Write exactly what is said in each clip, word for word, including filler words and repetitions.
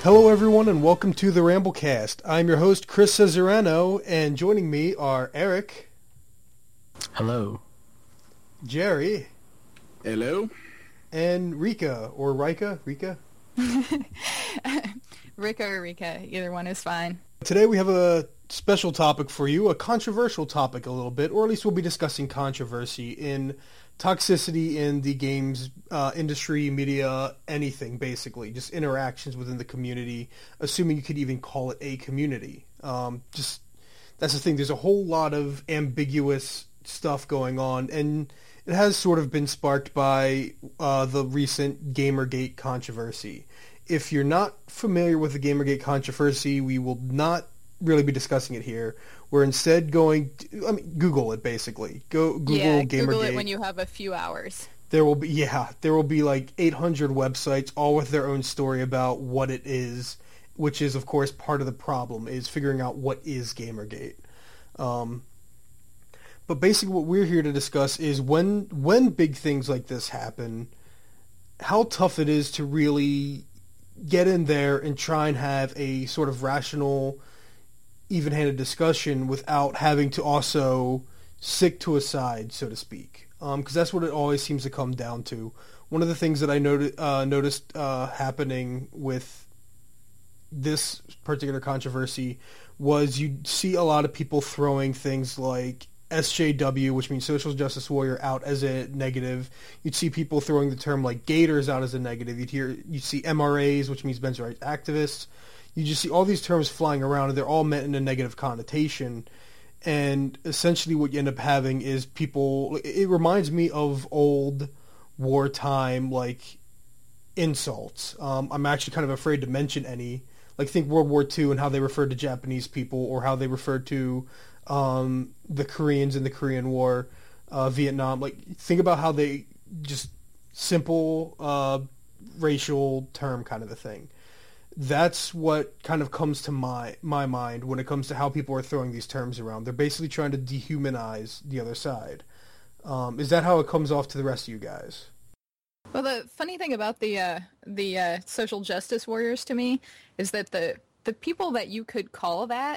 Hello everyone and welcome to the Ramblecast. I'm your host Chris Cesarano and joining me are Eric. Hello. Jerry. Hello. And Rika, or Rika, Rika? Rika or Rika, either one is fine. Today we have a special topic for you, a controversial topic a little bit, or at least we'll be discussing controversy in toxicity in the games uh, industry, media, anything basically, just interactions within the community, assuming you could even call it a community. Um, just that's the thing. There's a whole lot of ambiguous stuff going on, and it has sort of been sparked by uh, the recent Gamergate controversy. If you're not familiar with the Gamergate controversy, we will not really be discussing it here. We're instead going to, I mean, Google it basically. Go Google yeah, Gamergate. Google it when you have a few hours. There will be, yeah, there will be like eight hundred websites, all with their own story about what it is, which is, of course, part of the problem, is figuring out what is Gamergate. Um, but basically what we're here to discuss is when when big things like this happen, how tough it is to really get in there and try and have a sort of rational, even-handed discussion without having to also stick to a side, so to speak. Because um, that's what it always seems to come down to. One of the things that I noti- uh, noticed uh, happening with this particular controversy was you'd see a lot of people throwing things like S J W, which means Social Justice Warrior, out as a negative. You'd see people throwing the term like Gators out as a negative. You'd hear, you'd see M R As, which means men's rights activists. You just see all these terms flying around, and they're all meant in a negative connotation. And essentially what you end up having is people... It reminds me of old wartime, like, insults. Um, I'm actually kind of afraid to mention any. Like, think World War Two and how they referred to Japanese people, or how they referred to um, the Koreans in the Korean War, uh, Vietnam. Like, think about how they just... Simple, uh, racial term kind of a thing. That's what kind of comes to my my mind when it comes to how people are throwing these terms around. They're basically trying to dehumanize the other side. Um, is that how it comes off to the rest of you guys? Well, the funny thing about the uh, the uh, social justice warriors to me is that the the people that you could call that,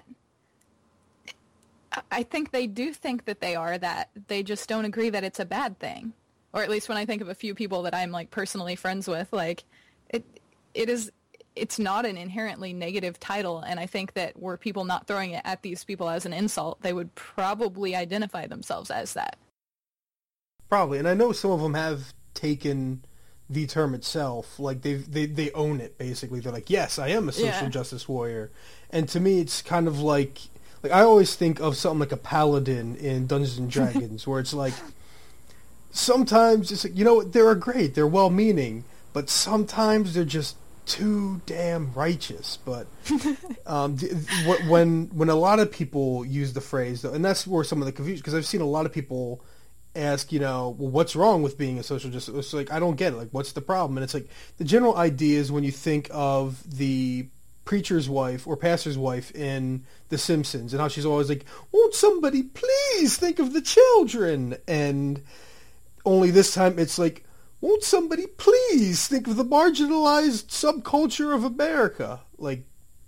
I think they do think that they are that. They just don't agree that it's a bad thing. Or at least when I think of a few people that I'm like personally friends with, like it it is. It's not an inherently negative title, and I think that were people not throwing it at these people as an insult, they would probably identify themselves as that. Probably, and I know some of them have taken the term itself, like they they they own it basically. They're like, yes, I am a social yeah. justice warrior, and to me, it's kind of like like I always think of something like a paladin in Dungeons and Dragons, where it's like sometimes it's like, you know, they're great, they're well-meaning, but sometimes they're just too damn righteous. But um, when when a lot of people use the phrase, though, and that's where some of the confusion, because I've seen a lot of people ask, you know, well, what's wrong with being a social justice? It's like, I don't get it. Like, what's the problem? And it's like, the general idea is when you think of the preacher's wife or pastor's wife in The Simpsons and how she's always like, won't somebody please think of the children? And only this time it's like, won't somebody please think of the marginalized subculture of America? Like,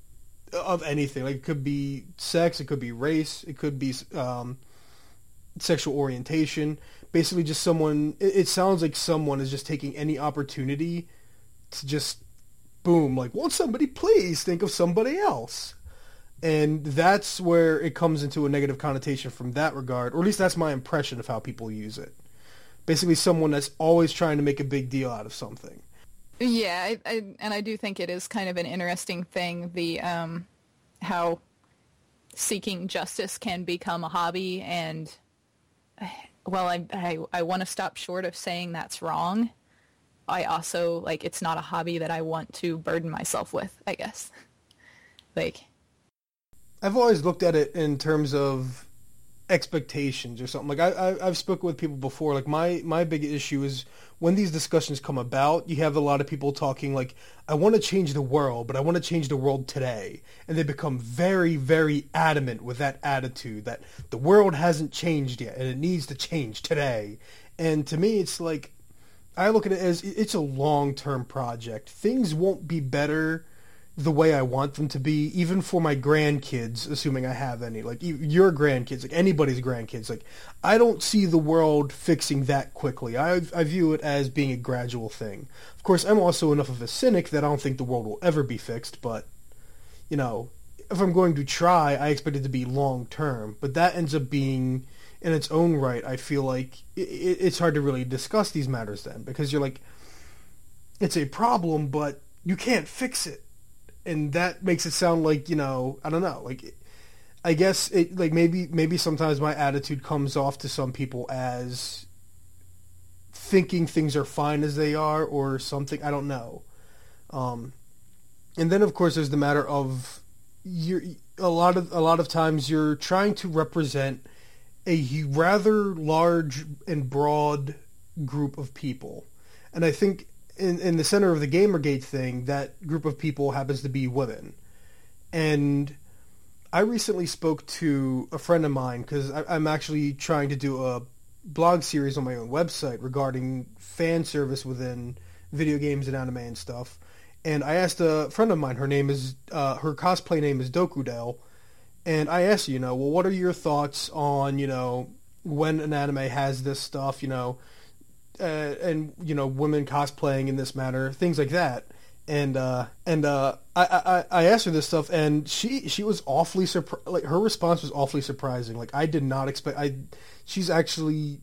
of anything. Like, it could be sex, it could be race, it could be um, sexual orientation. Basically just someone, it, it sounds like someone is just taking any opportunity to just, boom, like, won't somebody please think of somebody else? And that's where it comes into a negative connotation from that regard, or at least that's my impression of how people use it. Basically someone that's always trying to make a big deal out of something. Yeah, I, I, and I do think it is kind of an interesting thing, the um, how seeking justice can become a hobby, and, well, I, I, I want to stop short of saying that's wrong. I also, like, it's not a hobby that I want to burden myself with, I guess. Like, I've always looked at it in terms of expectations or something. Like I, I I've spoken with people before. Like my my big issue is when these discussions come about, you have a lot of people talking like, I want to change the world, but I want to change the world today, and they become very very adamant with that attitude that the world hasn't changed yet and it needs to change today. And to me, it's like, I look at it as it's a long term project. Things won't be better the way I want them to be, even for my grandkids, assuming I have any, like e- your grandkids, like anybody's grandkids. Like, I don't see the world fixing that quickly. I I view it as being a gradual thing. Of course, I'm also enough of a cynic that I don't think the world will ever be fixed, but, you know, if I'm going to try, I expect it to be long term. But that ends up being, in its own right, I feel like it, it's hard to really discuss these matters then, because you're like, it's a problem, but you can't fix it. And that makes it sound like, you know, I don't know, like, I guess it, like, maybe, maybe sometimes my attitude comes off to some people as thinking things are fine as they are or something. I don't know. Um, and then, of course, there's the matter of you're, a lot of, a lot of times you're trying to represent a rather large and broad group of people. And I think in, in the center of the Gamergate thing, that group of people happens to be women. And I recently spoke to a friend of mine, because I'm actually trying to do a blog series on my own website regarding fan service within video games and anime and stuff. And I asked a friend of mine, her name is, uh, her cosplay name is Dokudel, and I asked her, you know, well, what are your thoughts on, you know, when an anime has this stuff, you know, uh, and, you know, women cosplaying in this manner, things like that. And, uh, and, uh, I, I, I asked her this stuff, and she, she was awfully surprised, like, her response was awfully surprising. Like, I did not expect, I, she's actually,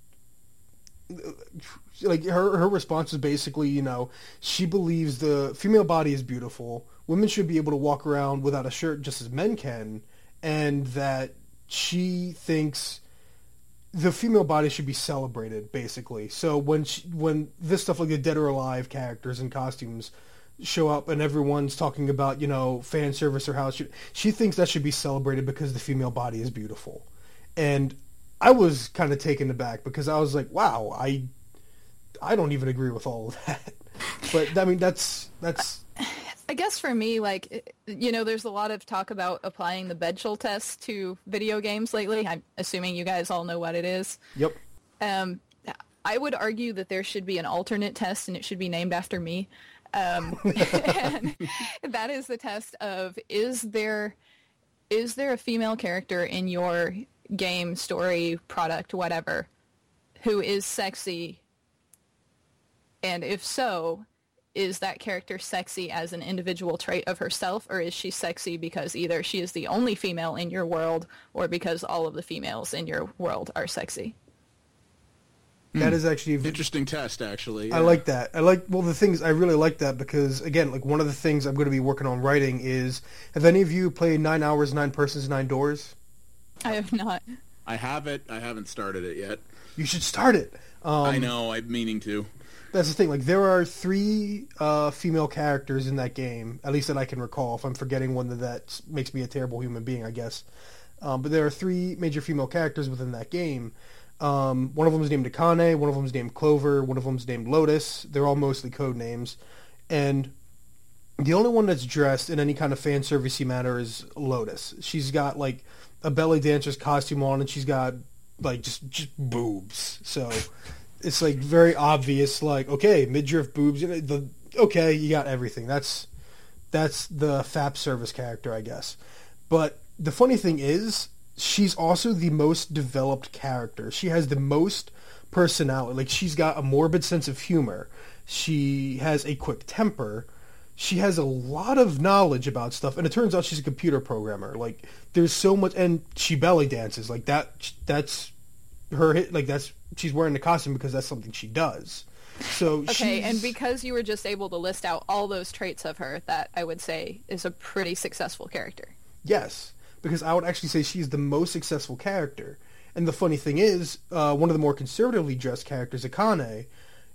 like, her, her response was basically, you know, she believes the female body is beautiful, women should be able to walk around without a shirt just as men can, and that she thinks the female body should be celebrated, basically. So when she, when this stuff like the Dead or Alive characters and costumes show up and everyone's talking about, you know, fan service or how it should, she thinks that should be celebrated because the female body is beautiful. And I was kind of taken aback, because I was like, wow, I I don't even agree with all of that. But I mean, that's that's I guess for me, like, you know, there's a lot of talk about applying the Bechdel test to video games lately. I'm assuming you guys all know what it is. Yep. Um, I would argue that there should be an alternate test, and it should be named after me. Um, and that is the test of, is there is there a female character in your game, story, product, whatever, who is sexy? And if so, is that character sexy as an individual trait of herself, or is she sexy because either she is the only female in your world, or because all of the females in your world are sexy? That is actually an interesting test, actually. Yeah. I like that. I like, well, the things, I really like that, because, again, like, one of the things I'm going to be working on writing is, have any of you played Nine Hours, Nine Persons, Nine Doors? I have not. I have it. I haven't started it yet. You should start it. Um, I know. I'm meaning to. That's the thing. Like, there are three uh, female characters in that game, at least that I can recall. If I'm forgetting one, that, that makes me a terrible human being, I guess. Um, but there are three major female characters within that game. Um, one of them is named Akane, one of them is named Clover, one of them is named Lotus. They're all mostly code names. And the only one that's dressed in any kind of fan servicey manner is Lotus. She's got, like, a belly dancer's costume on, and she's got, like, just, just boobs. So it's, like, very obvious, like, okay, midriff boobs. You know, the, okay, you got everything. That's that's the F A P service character, I guess. But the funny thing is, she's also the most developed character. She has the most personality. Like, she's got a morbid sense of humor. She has a quick temper. She has a lot of knowledge about stuff, and it turns out she's a computer programmer. Like, there's so much, and she belly dances. Like, that, that's her hit. Like, that's, she's wearing the costume because that's something she does. So okay, she's, and because you were just able to list out all those traits of her, that I would say is a pretty successful character. Yes. Because I would actually say she's the most successful character. And the funny thing is, uh, one of the more conservatively dressed characters, Akane,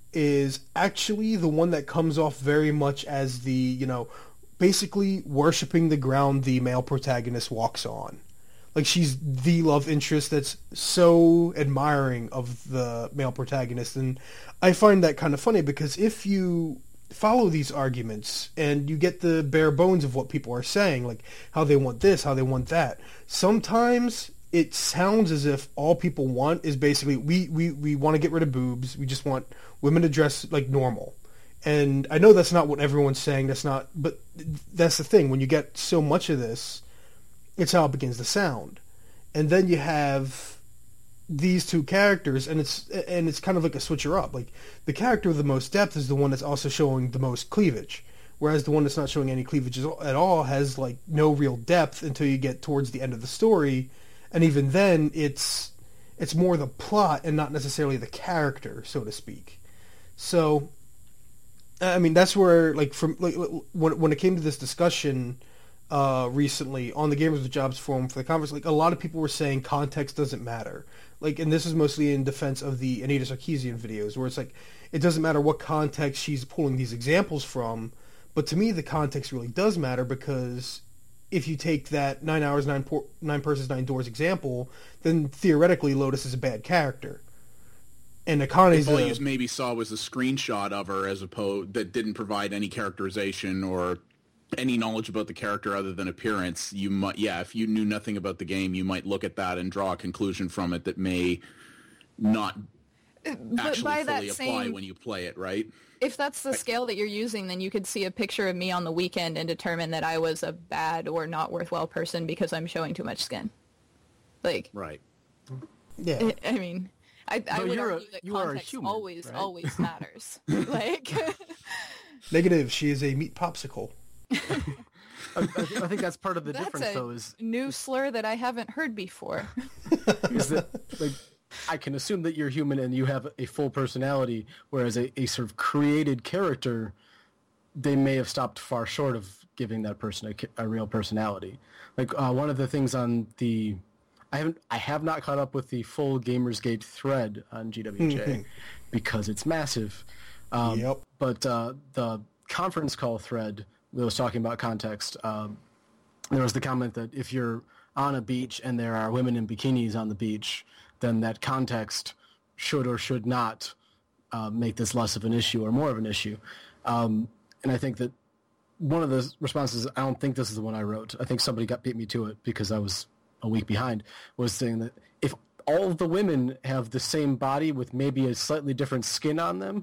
is actually the one that comes off very much as the, you know, basically worshipping the ground the male protagonist walks on. Like, she's the love interest that's so admiring of the male protagonist. And I find that kind of funny, because if you follow these arguments and you get the bare bones of what people are saying, like how they want this, how they want that, sometimes it sounds as if all people want is basically, we, we, we want to get rid of boobs, we just want women to dress like normal. And I know that's not what everyone's saying. That's not, but that's the thing. When you get so much of this, it's how it begins to sound. And then you have these two characters, and it's and it's kind of like a switcher up. Like, the character with the most depth is the one that's also showing the most cleavage, whereas the one that's not showing any cleavage at all has like no real depth until you get towards the end of the story, and even then, it's it's more the plot and not necessarily the character, so to speak. So, I mean, that's where like from like when when it came to this discussion uh, recently on the Gamers with Jobs forum for the conference, like a lot of people were saying context doesn't matter. Like, and this is mostly in defense of the Anita Sarkeesian videos, where it's like, it doesn't matter what context she's pulling these examples from, but to me the context really does matter, because if you take that nine hours, nine, por- nine persons, nine doors example, then theoretically Lotus is a bad character. And Akane's all a, you maybe saw was a screenshot of her as opposed that didn't provide any characterization or any knowledge about the character other than appearance. You might, yeah, if you knew nothing about the game, you might look at that and draw a conclusion from it that may not But actually by fully that apply same, when you play it, right? if that's the scale that you're using, then you could see a picture of me on the weekend and determine that I was a bad or not worthwhile person because I'm showing too much skin. Like, Right. yeah. I mean, I, I would you're a- argue that you are a context human, always, right? always matters. Like, Negative. She is a meat popsicle. I, I think I think that's part of the that's difference, a though, is new slur that I haven't heard before. is that like I can assume that you're human and you have a full personality, whereas a, a sort of created character, they may have stopped far short of giving that person a, a real personality. Like uh, one of the things on the, I haven't, I have not caught up with the full Gamersgate thread on G W J because it's massive. Um, Yep. But uh, the conference call thread that was talking about context, um, there was the comment that if you're on a beach and there are women in bikinis on the beach, then that context should or should not uh, make this less of an issue or more of an issue. Um, and I think that one of the responses, I don't think this is the one I wrote, I think somebody got beat me to it because I was a week behind, was saying that if all of the women have the same body with maybe a slightly different skin on them,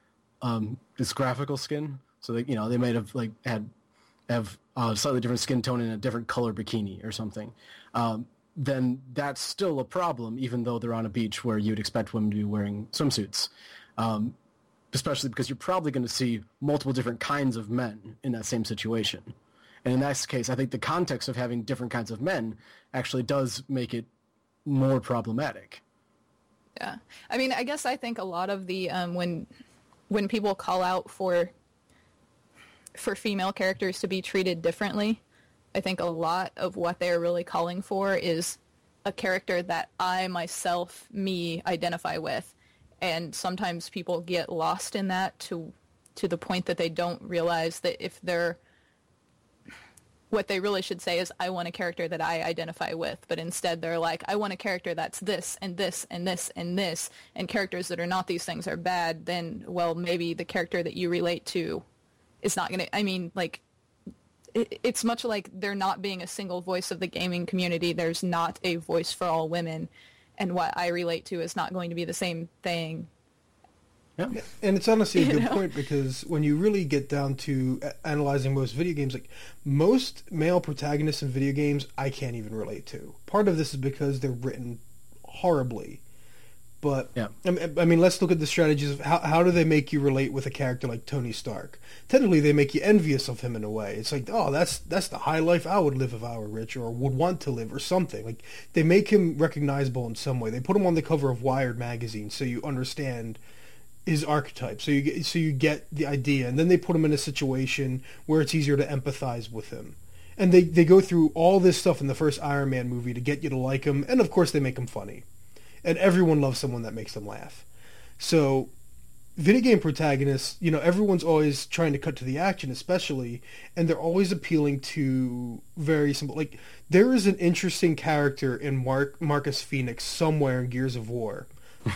um, it's graphical skin, so they, you know, they might have like had have a slightly different skin tone in a different color bikini or something, um, then that's still a problem, even though they're on a beach where you'd expect women to be wearing swimsuits. Um, especially because you're probably going to see multiple different kinds of men in that same situation. And in that case, I think the context of having different kinds of men actually does make it more problematic. Yeah. I mean, I guess I think a lot of the, um, when when people call out for for female characters to be treated differently, I think a lot of what they're really calling for is a character that I myself, me, identify with. And sometimes people get lost in that to to the point that they don't realize that if they're, what they really should say is, I want a character that I identify with, but instead they're like, I want a character that's this and this and this and this, and characters that are not these things are bad, then, well, maybe the character that you relate to is not going to, I mean, like, it, it's much like there not being a single voice of the gaming community. There's not a voice for all women, and what I relate to is not going to be the same thing. Yeah. And it's honestly a You good know? point, because when you really get down to a- analyzing most video games, like most male protagonists in video games, I can't even relate to. Part of this is because they're written horribly. But, Yeah. I mean, I mean, let's look at the strategies of how, how do they make you relate with a character like Tony Stark? Technically, they make you envious of him in a way. It's like, oh, that's that's the high life I would live if I were rich, or would want to live, or something. Like, they make him recognizable in some way. They put him on the cover of Wired magazine so you understand his archetype, so you get so you get the idea, and then they put him in a situation where it's easier to empathize with him. And they, they go through all this stuff in the first Iron Man movie to get you to like him, and of course they make him funny. And everyone loves someone that makes them laugh. So, video game protagonists, you know, everyone's always trying to cut to the action, especially, and they're always appealing to very simple, like, there is an interesting character in Mark, Marcus Phoenix somewhere in Gears of War.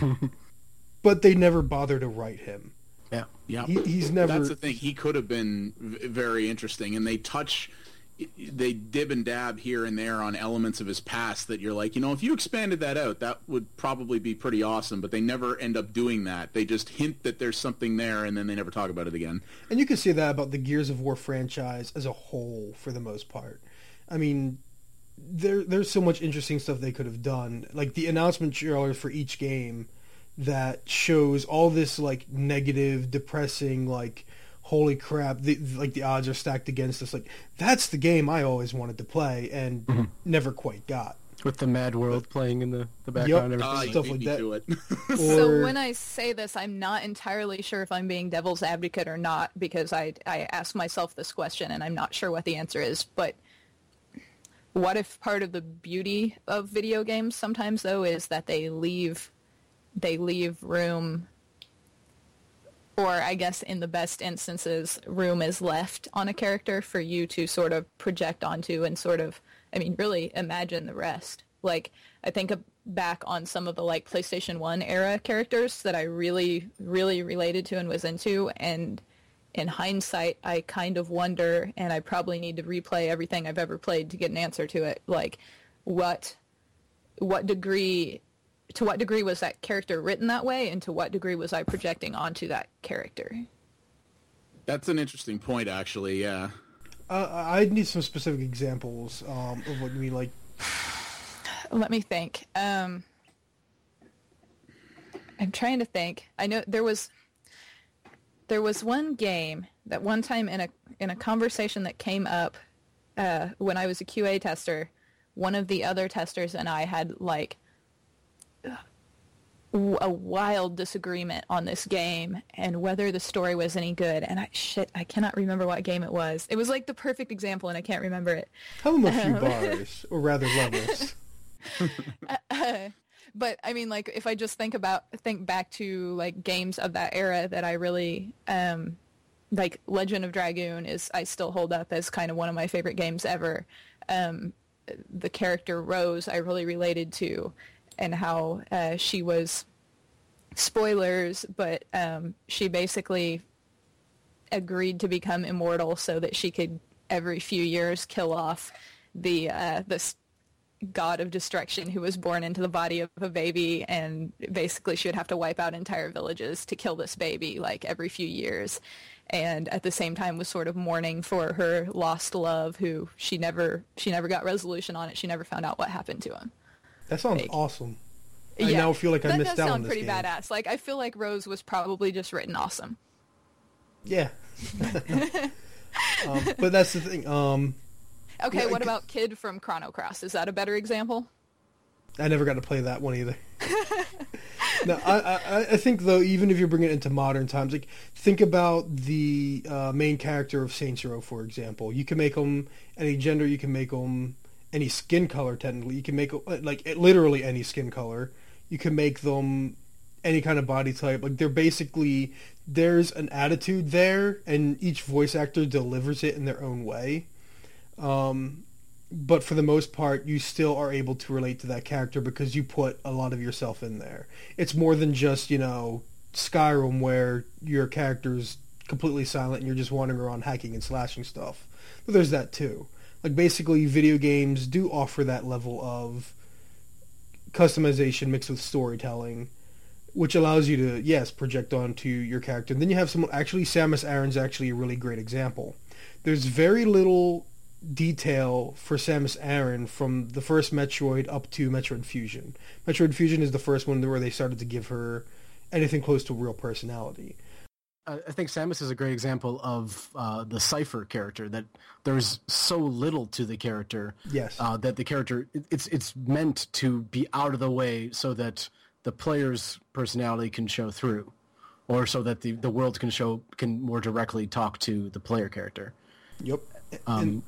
But they never bother to write him. Yeah. Yeah, He, he's never... That's the thing. He could have been v- very interesting, and they touch they dib and dab here and there on elements of his past that you're like, you know, if you expanded that out, that would probably be pretty awesome. But they never end up doing that. They just hint that there's something there, and then they never talk about it again. And you can say that about the Gears of War franchise as a whole, for the most part. I mean, there there's so much interesting stuff they could have done. Like the announcement trailer for each game that shows all this like negative, depressing, like, holy crap, the, like the odds are stacked against us. Like, that's the game I always wanted to play and mm-hmm. never quite got. With the Mad World but, playing in the, the background yep, and everything. Uh, stuff like that. or... So when I say this, I'm not entirely sure if I'm being devil's advocate or not, because I, I ask myself this question and I'm not sure what the answer is. But what if part of the beauty of video games sometimes, though, is that they leave they leave room, or I guess in the best instances, room is left on a character for you to sort of project onto and sort of, I mean, really imagine the rest. Like, I think back on some of the, like, PlayStation one era characters that I really, really related to and was into, and in hindsight, I kind of wonder, and I probably need to replay everything I've ever played to get an answer to it, like, what, what degree... to what degree was that character written that way, and to what degree was I projecting onto that character? That's an interesting point, actually, yeah. Uh, I need some specific examples um, of what you mean, like... Let me think. Um, I'm trying to think. I know there was there was one game that one time in a in a conversation that came up uh, when I was a Q A tester, one of the other testers and I had, like, a wild disagreement on this game and whether the story was any good. And I shit, I cannot remember what game it was. It was like the perfect example, and I can't remember it. Tell them a few um, bars, or rather levels. uh, but I mean, like, if I just think about think back to like games of that era that I really um, like, Legend of Dragoon is I still hold up as kind of one of my favorite games ever. Um, the character Rose I really related to. And how uh, she was, spoilers, but um, she basically agreed to become immortal so that she could every few years kill off the uh, this god of destruction who was born into the body of a baby, and basically she would have to wipe out entire villages to kill this baby like every few years. And at the same time was sort of mourning for her lost love, who she never she never got resolution on it. She never found out what happened to him. That sounds like, awesome. I yeah, now feel like I missed out on this That does sound pretty game. badass. Like, I feel like Rose was probably just written awesome. Yeah. um, but that's the thing. Um, okay, yeah, what about Kid from Chrono Cross? Is that a better example? I never got to play that one either. No, I, I, I think, though, even if you're bringing it into modern times, like, think about the uh, main character of Saints Row, for example. You can make them any gender, you can make them any skin color, technically. You can make, like, literally any skin color. You can make them any kind of body type. Like, they're basically, there's an attitude there, and each voice actor delivers it in their own way. Um, but for the most part, you still are able to relate to that character because you put a lot of yourself in there. It's more than just, you know, Skyrim, where your character's completely silent and you're just wandering around hacking and slashing stuff. But there's that too. Like, basically, video games do offer that level of customization mixed with storytelling, which allows you to, yes, project onto your character. And then you have someone, actually, Samus Aran's actually a really great example. There's very little detail for Samus Aran from the first Metroid up to Metroid Fusion. Metroid Fusion is the first one where they started to give her anything close to real personality. I think Samus is a great example of uh, the Cypher character, that there's so little to the character. Yes. Uh, that the character, it's it's meant to be out of the way so that the player's personality can show through, or so that the, the world can show can more directly talk to the player character. Yep. Um,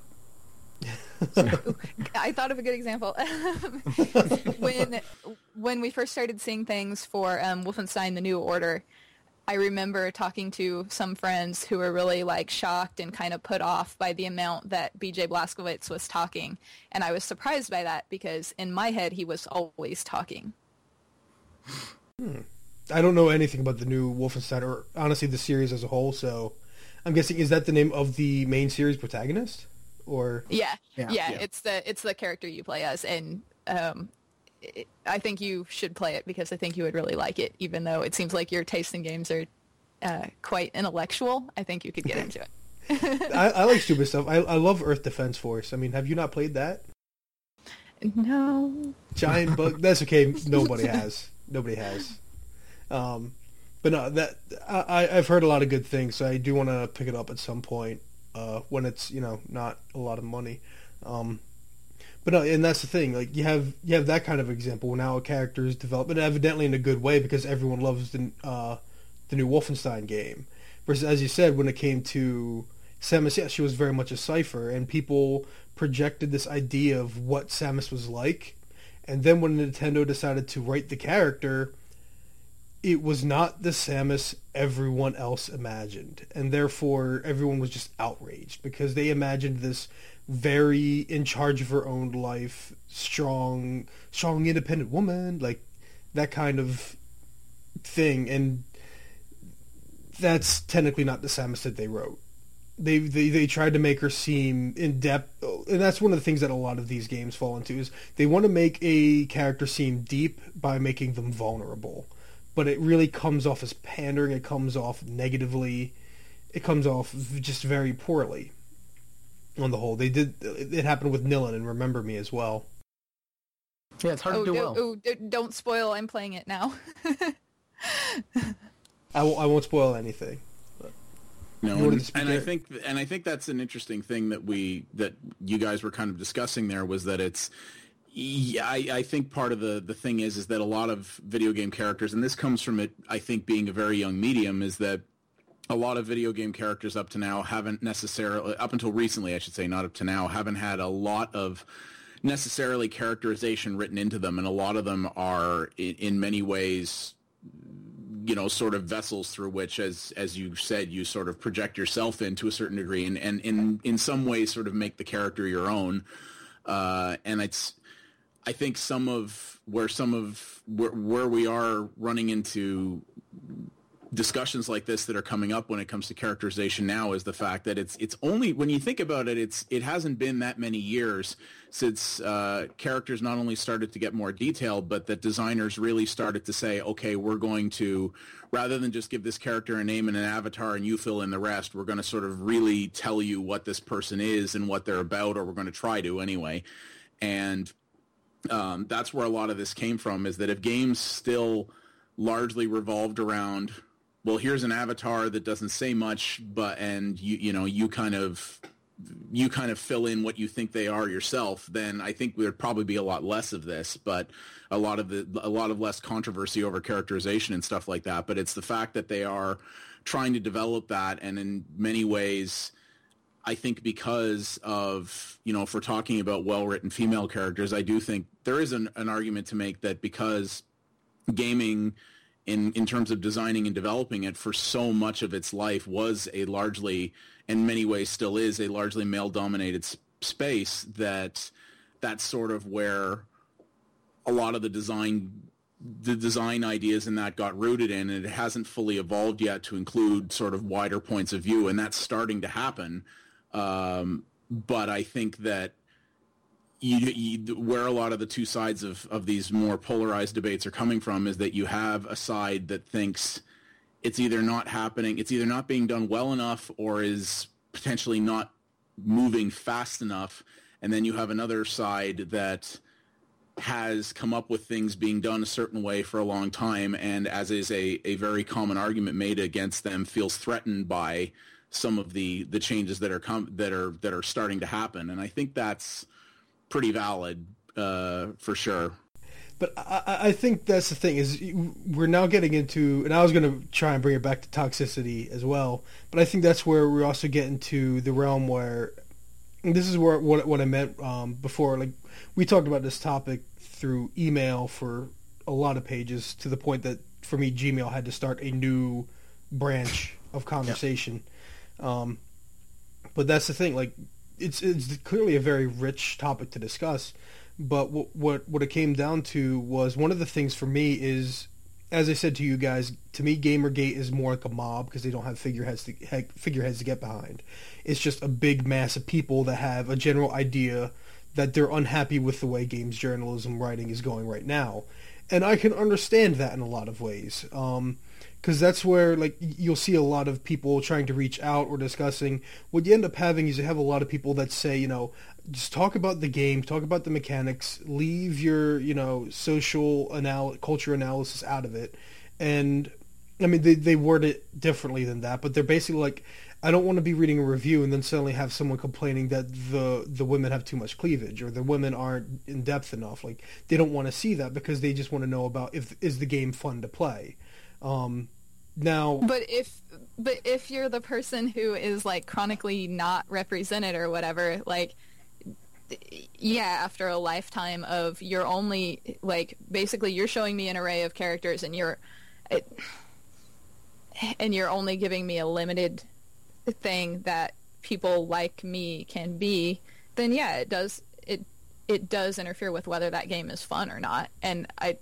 I thought of a good example. when when we first started seeing things for um, Wolfenstein: The New Order, I remember talking to some friends who were really, like, shocked and kind of put off by the amount that B J Blazkowicz was talking. And I was surprised by that because in my head he was always talking. Hmm. I don't know anything about the new Wolfenstein, or honestly the series as a whole, so I'm guessing, is that the name of the main series protagonist? or Yeah, Yeah. yeah, Yeah. it's the it's the character you play as, and um, it, I think you should play it because I think you would really like it. Even though it seems like your taste in games are uh, quite intellectual, I think you could get into it. I, I like stupid stuff. I, I love Earth Defense Force. I mean, have you not played that? No, Giant bug. That's okay. Nobody has. Nobody has. Um, but no, that I, I've heard a lot of good things, so I do want to pick it up at some point uh, when it's you know not a lot of money. Um, but no, and that's the thing. Like you have you have that kind of example when now a character is developed, and evidently in a good way because everyone loves the uh, the new Wolfenstein game. Versus, as you said, when it came to Samus, yeah, she was very much a cipher, and people projected this idea of what Samus was like. And then when Nintendo decided to write the character, it was not the Samus everyone else imagined. And therefore, everyone was just outraged because they imagined this very in charge of her own life, strong, strong, independent woman, like that kind of thing. And that's technically not the Samus that they wrote. They, they they tried to make her seem in depth, and that's one of the things that a lot of these games fall into is they want to make a character seem deep by making them vulnerable, but it really comes off as pandering. It comes off negatively. It comes off just very poorly. On the whole, they did. It happened with Nilin and Remember Me as well. Yeah, it's hard oh, to do do, well. oh, d- don't spoil. I'm playing it now. I won't, I won't spoil anything. No, You wanted and, to speak and I there? think and I think that's an interesting thing that we that you guys were kind of discussing there was that it's yeah, I, I think part of the, the thing is is that a lot of video game characters, and this comes from it I think being a very young medium, is that a lot of video game characters up to now haven't necessarily up until recently I should say not up to now haven't had a lot of necessarily characterization written into them, and a lot of them are in, in many ways, you know, sort of vessels through which, as as you said, you sort of project yourself in to a certain degree, and, and in in some ways sort of make the character your own. Uh, and it's, I think some of where some of where, where we are running into discussions like this that are coming up when it comes to characterization now is the fact that it's it's only, when you think about it, it's it hasn't been that many years since uh, characters not only started to get more detailed, but that designers really started to say, okay, we're going to, rather than just give this character a name and an avatar and you fill in the rest, we're going to sort of really tell you what this person is and what they're about, or we're going to try to anyway. And um, that's where a lot of this came from, is that if games still largely revolved around, well, here's an avatar that doesn't say much, but and you you know you kind of you kind of fill in what you think they are yourself, then I think there'd probably be a lot less of this, but a lot of the a lot of less controversy over characterization and stuff like that. But it's the fact that they are trying to develop that, and in many ways, I think because of, you know, if we're talking about well-written female characters, I do think there is an, an argument to make that because gaming, in in terms of designing and developing it for so much of its life, was a largely, in many ways still is, a largely male-dominated s- space, that that's sort of where a lot of the design the design ideas in that got rooted in, and it hasn't fully evolved yet to include sort of wider points of view, and that's starting to happen. Um, but I think that You, you, where a lot of the two sides of, of these more polarized debates are coming from is that you have a side that thinks it's either not happening, it's either not being done well enough, or is potentially not moving fast enough. And then you have another side that has come up with things being done a certain way for a long time, and as is a, a very common argument made against them, feels threatened by some of the, the changes that are com- that are that are starting to happen. And I think that's pretty valid, uh, for sure. But I, I think that's the thing, is we're now getting into, and I was going to try and bring it back to toxicity as well, but I think that's where we also get into the realm where, and this is where what, what I meant um, before, like we talked about this topic through email for a lot of pages, to the point that for me Gmail had to start a new branch of conversation. Yeah. Um, but that's the thing, like, It's it's clearly a very rich topic to discuss, but what, what what it came down to was, one of the things for me is, as I said to you guys, to me, Gamergate is more like a mob because they don't have figureheads to figureheads to get behind. It's just a big mass of people that have a general idea that they're unhappy with the way games journalism writing is going right now, and I can understand that in a lot of ways. Um, Because that's where, like, you'll see a lot of people trying to reach out or discussing. What you end up having is you have a lot of people that say, you know, just talk about the game, talk about the mechanics, leave your, you know, social anal- culture analysis out of it. And, I mean, they, they word it differently than that, but they're basically like, I don't want to be reading a review and then suddenly have someone complaining that the the women have too much cleavage or the women aren't in depth enough. Like, they don't want to see that because they just want to know about if is the game fun to play. Um, now, but if but if you're the person who is like chronically not represented or whatever, like, yeah, after a lifetime of you're only like basically you're showing me an array of characters and you're it, and you're only giving me a limited thing that people like me can be, then yeah, it does it it does interfere with whether that game is fun or not. And I.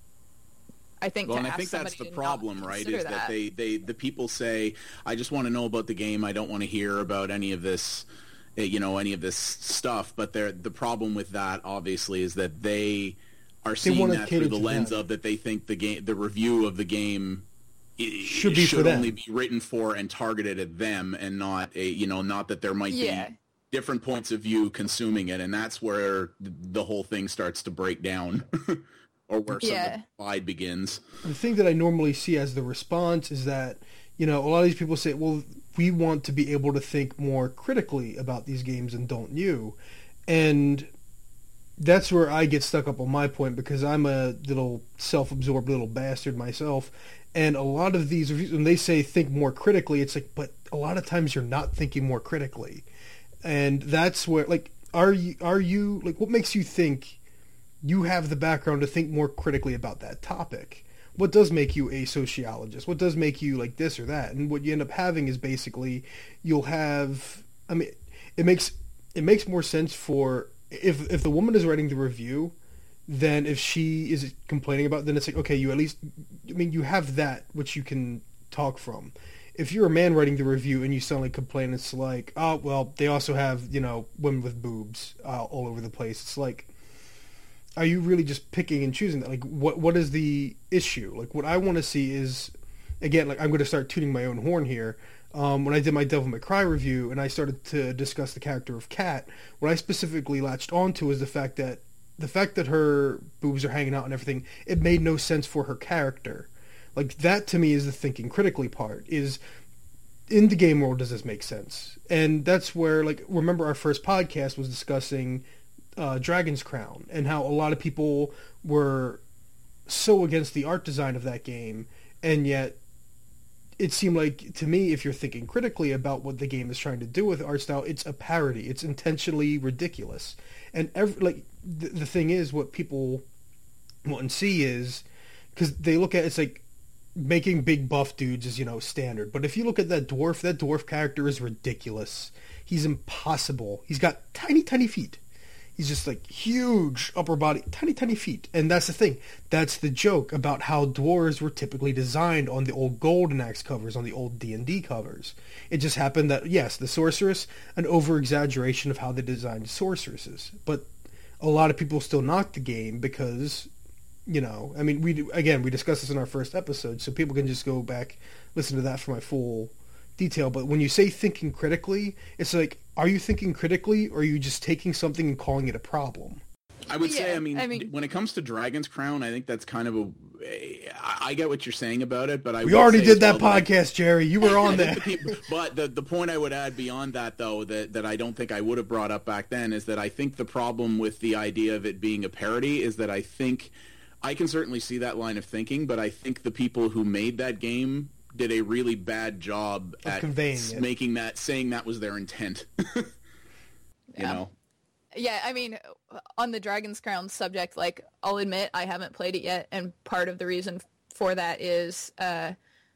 I think well, to and I ask think that's the somebody to problem, not right? consider Is that, that they, they the people say, I just want to know about the game. I don't want to hear about any of this, eh, you know, any of this stuff. But they're, the problem with that, obviously, is that they are seeing wanna that cater through the to lens them. of that they think the game, the review of the game, i- Should be for should them. only be written for and targeted at them, and not a, you know, not that there might Yeah. be different points of view consuming it, and that's where the whole thing starts to break down. Or where some Yeah. of the divide begins. the thing that I normally see as the response is that, you know, a lot of these people say, well, we want to be able to think more critically about these games and don't you? And that's where I get stuck up on my point because I'm a little self-absorbed little bastard myself. And a lot of these reviews, when they say think more critically, it's like, but a lot of times you're not thinking more critically. And that's where, like, are you, are you, like, what makes you think you have the background to think more critically about that topic? What does make you a sociologist? What does make you like this or that? And what you end up having is basically you'll have, I mean, it makes it makes more sense for if if the woman is writing the review, then if she is complaining about, then it's like, okay, you at least, I mean, you have that which you can talk from. If you're a man writing the review and you suddenly complain, it's like, oh, well, they also have, you know, women with boobs uh, all over the place. It's like, are you really just picking and choosing that? Like, what what is the issue? Like, what I want to see is, again, like, I'm going to start tooting my own horn here. Um, when I did my Devil May Cry review and I started to discuss the character of Kat, what I specifically latched onto is the fact that the fact that her boobs are hanging out and everything, it made no sense for her character. Like, that to me is the thinking critically part, is in the game world, does this make sense? And that's where, like, remember our first podcast was discussing Uh, Dragon's Crown and how a lot of people were so against the art design of that game, and yet it seemed like, to me, if you're thinking critically about what the game is trying to do with art style, it's a parody. It's intentionally ridiculous. And every, like the, the thing is, what people want and see is, because they look at it's like making big buff dudes is, you know, standard. But if you look at that dwarf, that dwarf character is ridiculous. He's impossible. He's got tiny, tiny feet. He's just like huge upper body, tiny, tiny feet. And that's the thing. That's the joke about how dwarves were typically designed on the old Golden Axe covers, on the old D and D covers. It just happened that, yes, the sorceress, an over-exaggeration of how they designed sorceresses. But a lot of people still knock the game because, you know, I mean, we again, we discussed this in our first episode, so people can just go back, listen to that for my full detail. But when you say thinking critically, it's like, are you thinking critically, or are you just taking something and calling it a problem? I would Yeah, say, I mean, I mean- when it comes to Dragon's Crown, I think that's kind of a. I I get what you're saying about it, but I We would already say did as that well I- podcast, Jerry. You were on I there. think the people- but the the point I would add beyond that, though, that, that I don't think I would have brought up back then, is that I think the problem with the idea of it being a parody is that I think I can certainly see that line of thinking, but I think the people who made that game did a really bad job Of at conveying s- it. making that, saying that was their intent. you Yeah. know. Yeah, I mean, on the Dragon's Crown subject, like, I'll admit I haven't played it yet, and part of the reason for that is uh,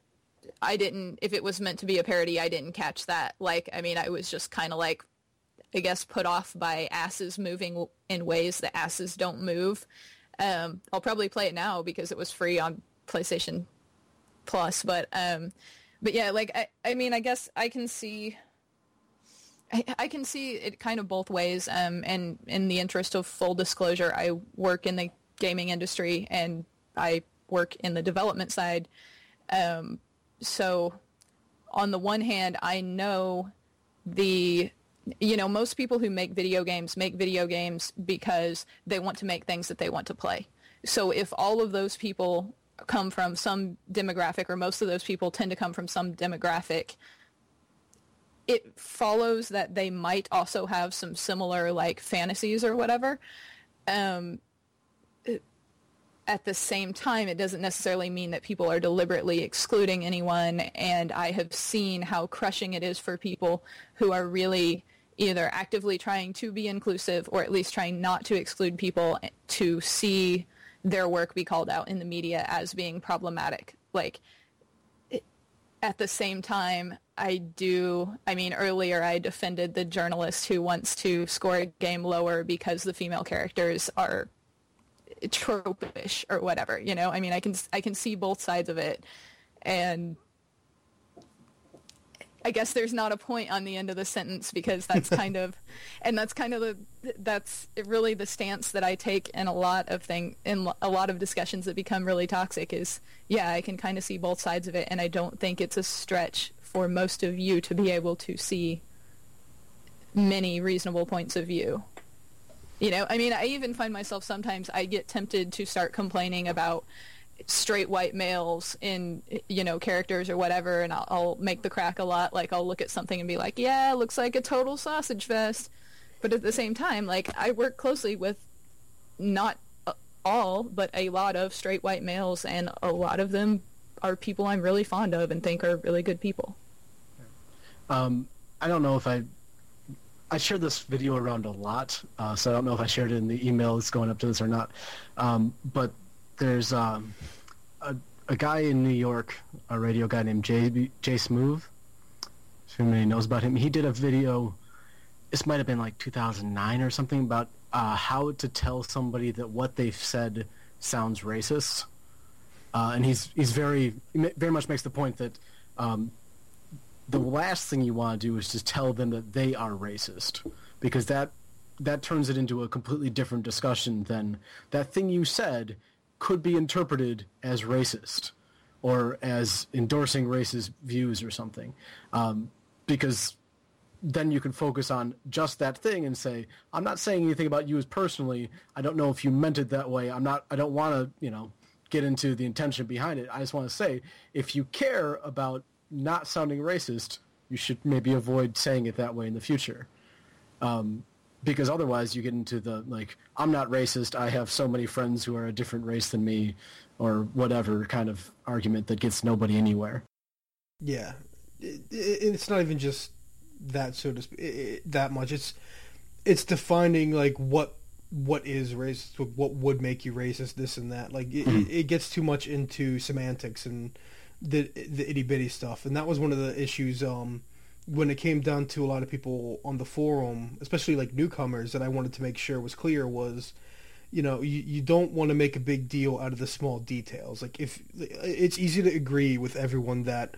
I didn't, if it was meant to be a parody, I didn't catch that. Like, I mean, I was just kind of like, I guess, put off by asses moving in ways that asses don't move. Um, I'll probably play it now because it was free on PlayStation Plus, but um, but yeah, like I, I mean, I guess I can see, I, I can see it kind of both ways. Um, and in the interest of full disclosure, I work in the gaming industry and I work in the development side. Um, so on the one hand, I know the, you know, most people who make video games make video games because they want to make things that they want to play. So if all of those people come from some demographic, or most of those people tend to come from some demographic, it follows that they might also have some similar, like, fantasies or whatever. Um, at the same time, it doesn't necessarily mean that people are deliberately excluding anyone, and I have seen how crushing it is for people who are really either actively trying to be inclusive or at least trying not to exclude people to see their work be called out in the media as being problematic. Like, at the same time, I do, I mean, earlier I defended the journalist who wants to score a game lower because the female characters are tropish or whatever, you know? I mean, I can, I can see both sides of it, and I guess there's not a point on the end of the sentence, because that's kind of, and that's kind of the, that's really the stance that I take in a lot of thing, in a lot of discussions that become really toxic is, yeah, I can kind of see both sides of it, and I don't think it's a stretch for most of you to be able to see many reasonable points of view. You know, I mean, I even find myself sometimes, I get tempted to start complaining about straight white males in, you know, characters or whatever, and I'll, I'll make the crack a lot. Like, I'll look at something and be like, yeah, it looks like a total sausage fest. But at the same time, like, I work closely with not all, but a lot of straight white males, and a lot of them are people I'm really fond of and think are really good people. Um, I don't know if I... I shared this video around a lot, uh, so I don't know if I shared it in the email that's going up to this or not. Um, but there's um, a, a guy in New York, a radio guy named Jay, Jay Smooth. If anybody knows about him, he did a video, this might have been like two thousand nine or something, about uh, how to tell somebody that what they've said sounds racist. Uh, and he's he's very very much makes the point that um, the last thing you want to do is just tell them that they are racist, because that that turns it into a completely different discussion than that thing you said could be interpreted as racist or as endorsing racist views or something. Um, because then you can focus on just that thing and say, I'm not saying anything about you as personally. I don't know if you meant it that way. I'm not, I don't want to, you know, get into the intention behind it. I just want to say, if you care about not sounding racist, you should maybe avoid saying it that way in the future. Um, because otherwise you get into the, like, I'm not racist, I have so many friends who are a different race than me, or whatever kind of argument that gets nobody anywhere. Yeah. It, it, it's not even just that, so to speak, it, it, that much. It's it's defining, like, what what is racist, what would make you racist, this and that. Like, it, mm-hmm. it gets too much into semantics and the the itty-bitty stuff. And that was one of the issues um, when it came down to a lot of people on the forum, especially, like, newcomers, that I wanted to make sure was clear was, you know, you, you don't want to make a big deal out of the small details. Like, if it's easy to agree with everyone that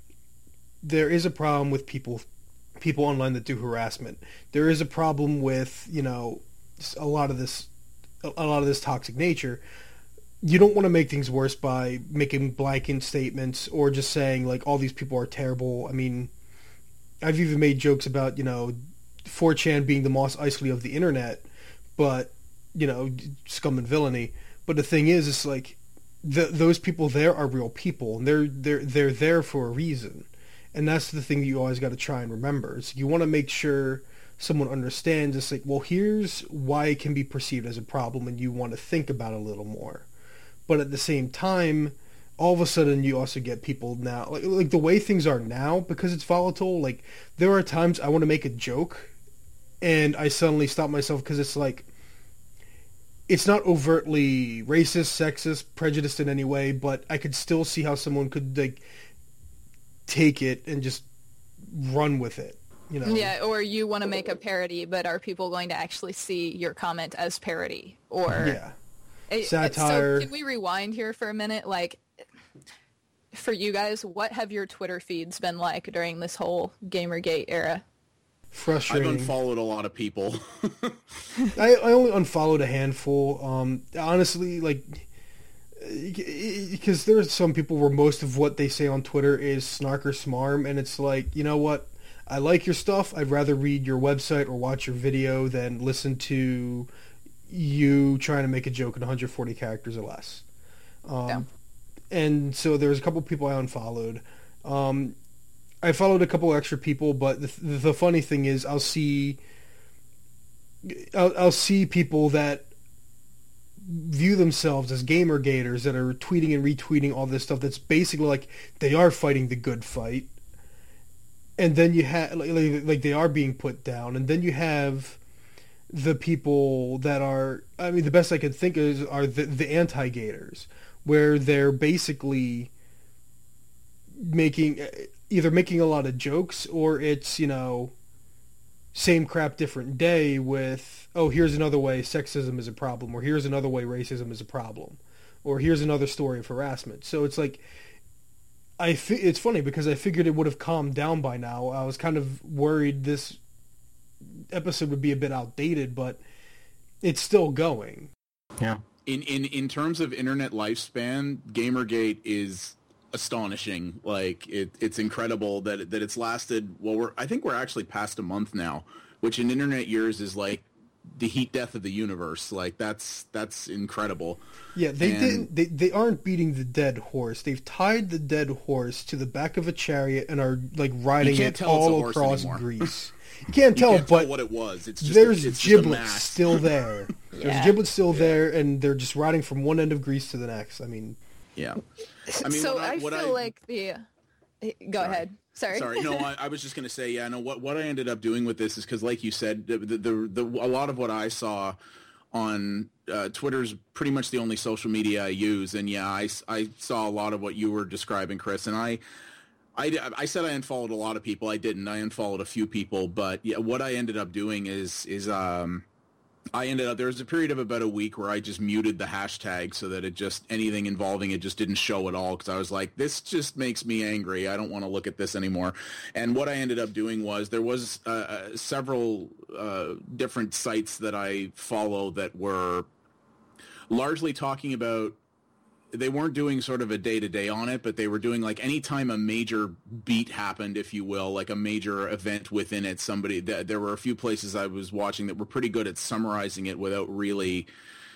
there is a problem with people people online that do harassment. There is a problem with, you know, a lot of this a lot of this toxic nature. You don't want to make things worse by making blanket statements or just saying, like, all these people are terrible. I mean, I've even made jokes about, you know, four chan being the Mos Eisley of the internet, but, you know, scum and villainy. But the thing is, it's like, the, those people there are real people, and they're they're they're there for a reason. And that's the thing that you always got to try and remember. Is you want to make sure someone understands. It's like, well, here's why it can be perceived as a problem, and you want to think about it a little more. But at the same time, all of a sudden you also get people now, like, like the way things are now, because it's volatile, like, there are times I want to make a joke, and I suddenly stop myself because it's like, it's not overtly racist, sexist, prejudiced in any way, but I could still see how someone could, like, take it and just run with it, you know? Yeah, or you want to make a parody, but are people going to actually see your comment as parody? Or yeah, satire. So can we rewind here for a minute? Like, for you guys, what have your Twitter feeds been like during this whole Gamergate era? Frustrating. I've unfollowed a lot of people. I, I only unfollowed a handful. Um, honestly, like, because there's some people where most of what they say on Twitter is snark or smarm, and it's like, you know what? I like your stuff. I'd rather read your website or watch your video than listen to you trying to make a joke in one hundred forty characters or less. Um, yeah. And so there's a couple people I unfollowed. Um, I followed a couple extra people, but the, the funny thing is, I'll see, I'll, I'll see people that view themselves as Gamergaters that are tweeting and retweeting all this stuff. That's basically like they are fighting the good fight, and then you have like, like they are being put down, and then you have the people that are. I mean, the best I could think is are the, the anti-Gators, where they're basically making either making a lot of jokes, or it's, you know, same crap different day with, oh, here's another way sexism is a problem, or here's another way racism is a problem, or here's another story of harassment. So it's like, I fi- it's funny because I figured it would have calmed down by now. I was kind of worried this episode would be a bit outdated, but it's still going. Yeah. In, in in terms of internet lifespan, Gamergate is astonishing. Like it, it's incredible that it, that it's lasted. Well, we're I think we're actually past a month now, which in internet years is like the heat death of the universe. Like that's that's incredible. Yeah, they and, didn't. They they aren't beating the dead horse. They've tied the dead horse to the back of a chariot and are like riding it all across Greece. You can't tell, you can't but tell what it was. It's just there's a, it's giblets just a mass. still there. Yeah. There's giblets still there, and they're just riding from one end of Greece to the next. I mean, yeah. I mean, so what I, I what feel I, like the. Go Sorry. ahead. Sorry. Sorry. No, I, I was just going to say, yeah. No, what what I ended up doing with this is because, like you said, the, the the the a lot of what I saw on uh, Twitter's pretty much the only social media I use, and yeah, I, I saw a lot of what you were describing, Chris, and I. I, I said I unfollowed a lot of people. I didn't. I unfollowed a few people, but yeah, what I ended up doing is is um, I ended up there was a period of about a week where I just muted the hashtag so that it just anything involving it just didn't show at all, because I was like, this just makes me angry. I don't want to look at this anymore. And what I ended up doing was there was uh, uh, several uh, different sites that I follow that were largely talking about. They weren't doing sort of a day-to-day on it, but they were doing like anytime a major beat happened, if you will, like a major event within it, somebody, th- there were a few places I was watching that were pretty good at summarizing it without really,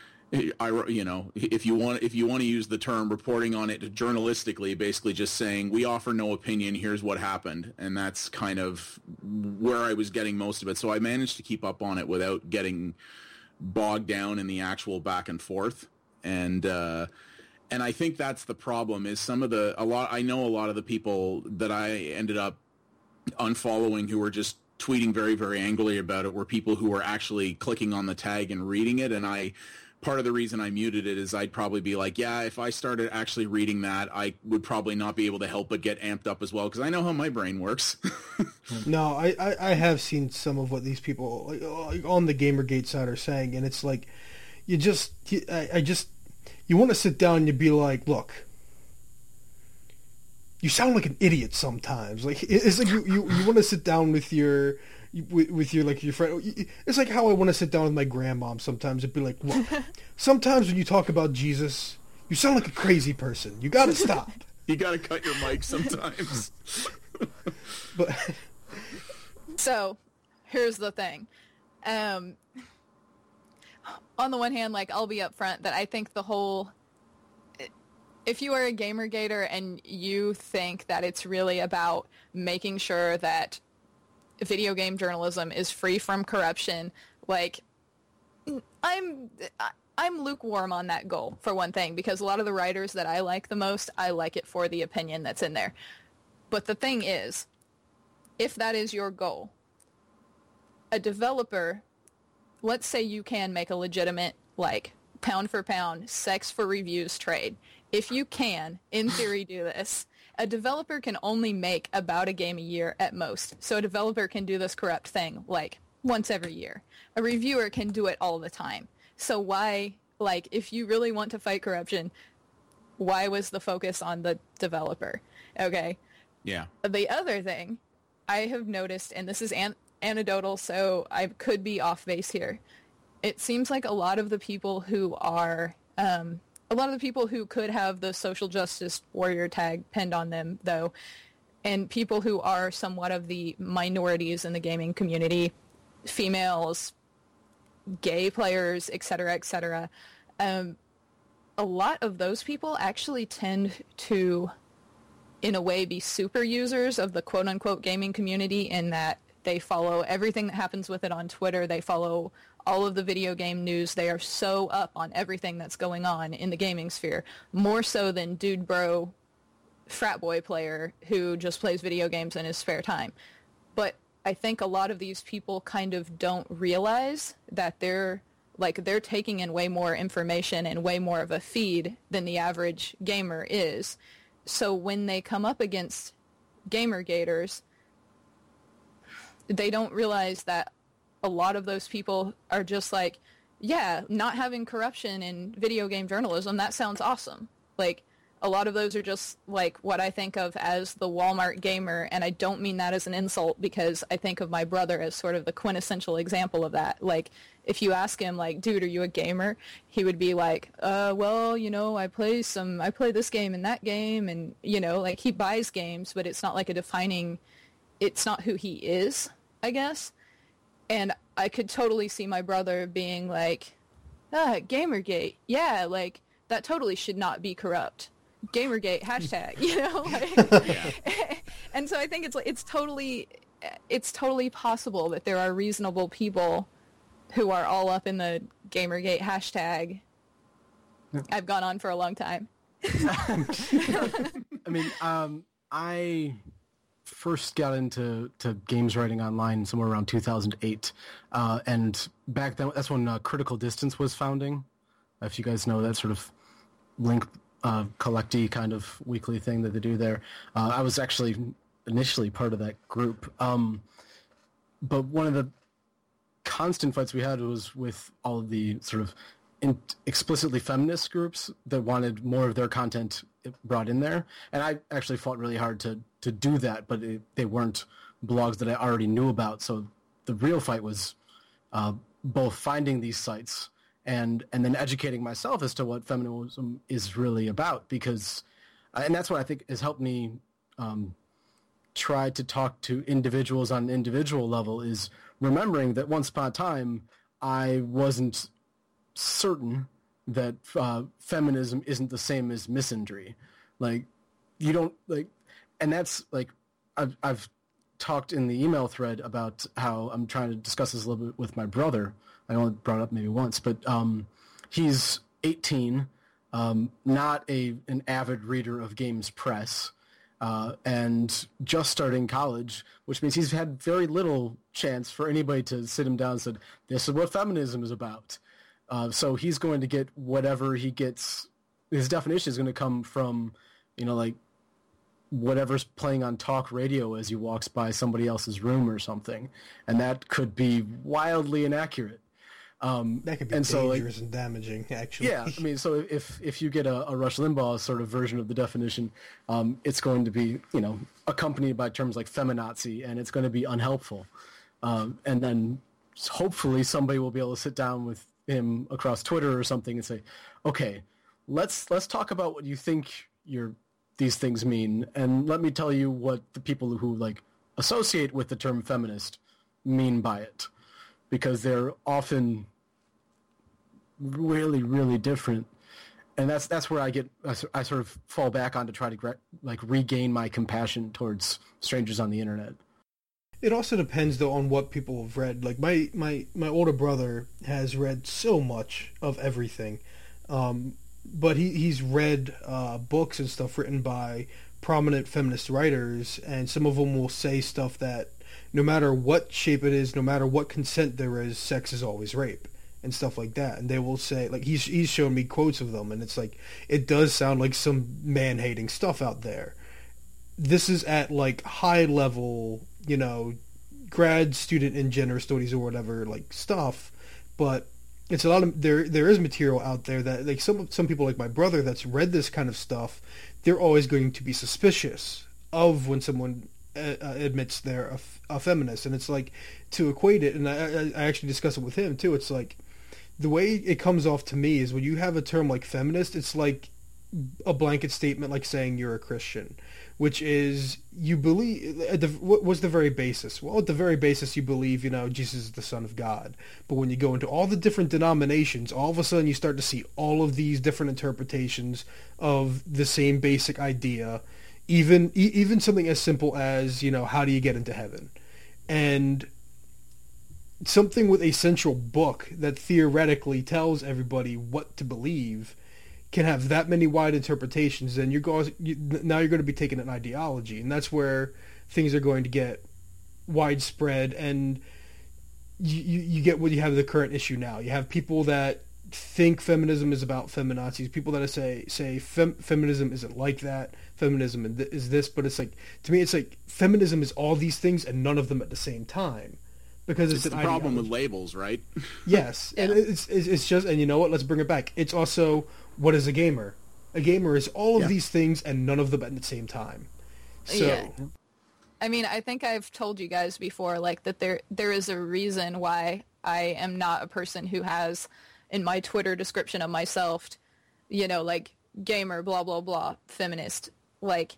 I, you know, if you want, if you want to use the term reporting on it journalistically, basically just saying, we offer no opinion, here's what happened. And that's kind of where I was getting most of it. So I managed to keep up on it without getting bogged down in the actual back and forth. And, uh, And I think that's the problem is some of the, a lot, I know a lot of the people that I ended up unfollowing who were just tweeting very, very angrily about it were people who were actually clicking on the tag and reading it. And I, part of the reason I muted it is I'd probably be like, yeah, if I started actually reading that, I would probably not be able to help but get amped up as well, because I know how my brain works. no, I, I, I have seen some of what these people like, like on the Gamergate side are saying, and it's like, you just, you, I, I just, you want to sit down and you'd be like, look, you sound like an idiot sometimes. Like it's like you, you, you want to sit down with your with, with your like your friend. It's like how I want to sit down with my grandmom sometimes. It'd be like, look, sometimes when you talk about Jesus, you sound like a crazy person. You got to stop. You got to cut your mic sometimes. But so here's the thing. Um, on the one hand, like, I'll be upfront that I think the whole, if you are a Gamergater and you think that it's really about making sure that video game journalism is free from corruption, like, I'm, I'm lukewarm on that goal, for one thing, because a lot of the writers that I like the most, I like it for the opinion that's in there. But the thing is, if that is your goal, a developer, let's say you can make a legitimate, like, pound for pound, sex for reviews trade. If you can, in theory, do this, a developer can only make about a game a year at most. So a developer can do this corrupt thing, like, once every year. A reviewer can do it all the time. So why, like, if you really want to fight corruption, why was the focus on the developer? Okay. Yeah. The other thing I have noticed, and this is an- anecdotal, so I could be off base here. It seems like a lot of the people who are, um, a lot of the people who could have the social justice warrior tag pinned on them, though, and people who are somewhat of the minorities in the gaming community, females, gay players, et cetera, et cetera, um, a lot of those people actually tend to, in a way, be super users of the quote-unquote gaming community in that they follow everything that happens with it on Twitter. They follow all of the video game news. They are so up on everything that's going on in the gaming sphere, more so than dude bro frat boy player who just plays video games in his spare time. But I think a lot of these people kind of don't realize that they're like they're taking in way more information and way more of a feed than the average gamer is. So when they come up against Gamergaters, they don't realize that a lot of those people are just like, yeah, not having corruption in video game journalism, that sounds awesome. Like, a lot of those are just like what I think of as the Walmart gamer, and I don't mean that as an insult because I think of my brother as sort of the quintessential example of that. Like, if you ask him, like, dude, are you a gamer? He would be like, uh, well, you know, I play some, I play this game and that game, and, you know, like, he buys games, but it's not like a defining, it's not who he is, I guess. And I could totally see my brother being like, ah, Gamergate, yeah, like, that totally should not be corrupt. Gamergate hashtag, you know, like, and so I think it's like it's totally, it's totally possible that there are reasonable people who are all up in the Gamergate hashtag. I've gone on for a long time. I mean, um, I first got into to games writing online somewhere around two thousand eight, uh, and back then that's when uh, Critical Distance was founding. If you guys know that sort of link. Uh, collecty kind of weekly thing that they do there. Uh, I was actually initially part of that group. Um, but one of the constant fights we had was with all of the sort of in- explicitly feminist groups that wanted more of their content brought in there. And I actually fought really hard to, to do that, but it, they weren't blogs that I already knew about. So the real fight was uh, both finding these sites and and then educating myself as to what feminism is really about, because, and that's what I think has helped me um, try to talk to individuals on an individual level, is remembering that once upon a time I wasn't certain that uh, feminism isn't the same as misandry. Like, you don't, like, and that's, like, I've, I've talked in the email thread about how I'm trying to discuss this a little bit with my brother. I only brought it up maybe once, but um, he's eighteen, um, not a an avid reader of games press, uh, and just starting college, which means he's had very little chance for anybody to sit him down and say, this is what feminism is about. Uh, so he's going to get whatever he gets. His definition is going to come from, you know, like, whatever's playing on talk radio as he walks by somebody else's room or something. And that could be wildly inaccurate. Um, that could be and dangerous so, like, and damaging, actually. Yeah, I mean, so if if you get a, a Rush Limbaugh sort of version of the definition, um, it's going to be, you know, accompanied by terms like feminazi, and it's going to be unhelpful. Um, and then hopefully somebody will be able to sit down with him across Twitter or something and say, okay, let's let's talk about what you think your these things mean, and let me tell you what the people who, like, associate with the term feminist mean by it. Because they're often really, really different, and that's that's where I get I, I sort of fall back on to try to like regain my compassion towards strangers on the internet. It also depends though on what people have read. Like my my, my older brother has read so much of everything, um, but he he's read uh, books and stuff written by prominent feminist writers, and some of them will say stuff that, no matter what shape it is, no matter what consent there is, sex is always rape and stuff like that. And they will say, like, he's he's shown me quotes of them, and it's like, it does sound like some man-hating stuff out there. This is at, like, high level, you know, grad student in gender studies or whatever, like, stuff. But it's a lot of there. There is material out there that like some some people like my brother that's read this kind of stuff. They're always going to be suspicious of when someone uh, admits they're a, a feminist, and it's like to equate it. And I, I actually discuss it with him too. It's like the way it comes off to me is when you have a term like feminist, it's like a blanket statement, like saying you're a Christian, which is you believe at the what was the very basis. Well, at the very basis, you believe you know Jesus is the Son of God. But when you go into all the different denominations, all of a sudden you start to see all of these different interpretations of the same basic idea. Even e- even something as simple as you know how do you get into heaven, and something with a central book that theoretically tells everybody what to believe can have that many wide interpretations, then you're going you, now you're going to be taking an ideology, and that's where things are going to get widespread, and you, you, you get what you have the current issue now. You have people that think feminism is about feminazis, people that say say fem, feminism isn't like that, feminism is this, but it's like to me it's like feminism is all these things and none of them at the same time. Because it's, it's an the problem ideology. with labels, right? Yes, yeah. And it's, it's it's just, and you know what? Let's bring it back. It's also, what is a gamer? A gamer is all of yeah. these things and none of them at the same time. So, yeah. I mean, I think I've told you guys before, like that there there is a reason why I am not a person who has in my Twitter description of myself, you know, like gamer, blah blah blah, feminist, like.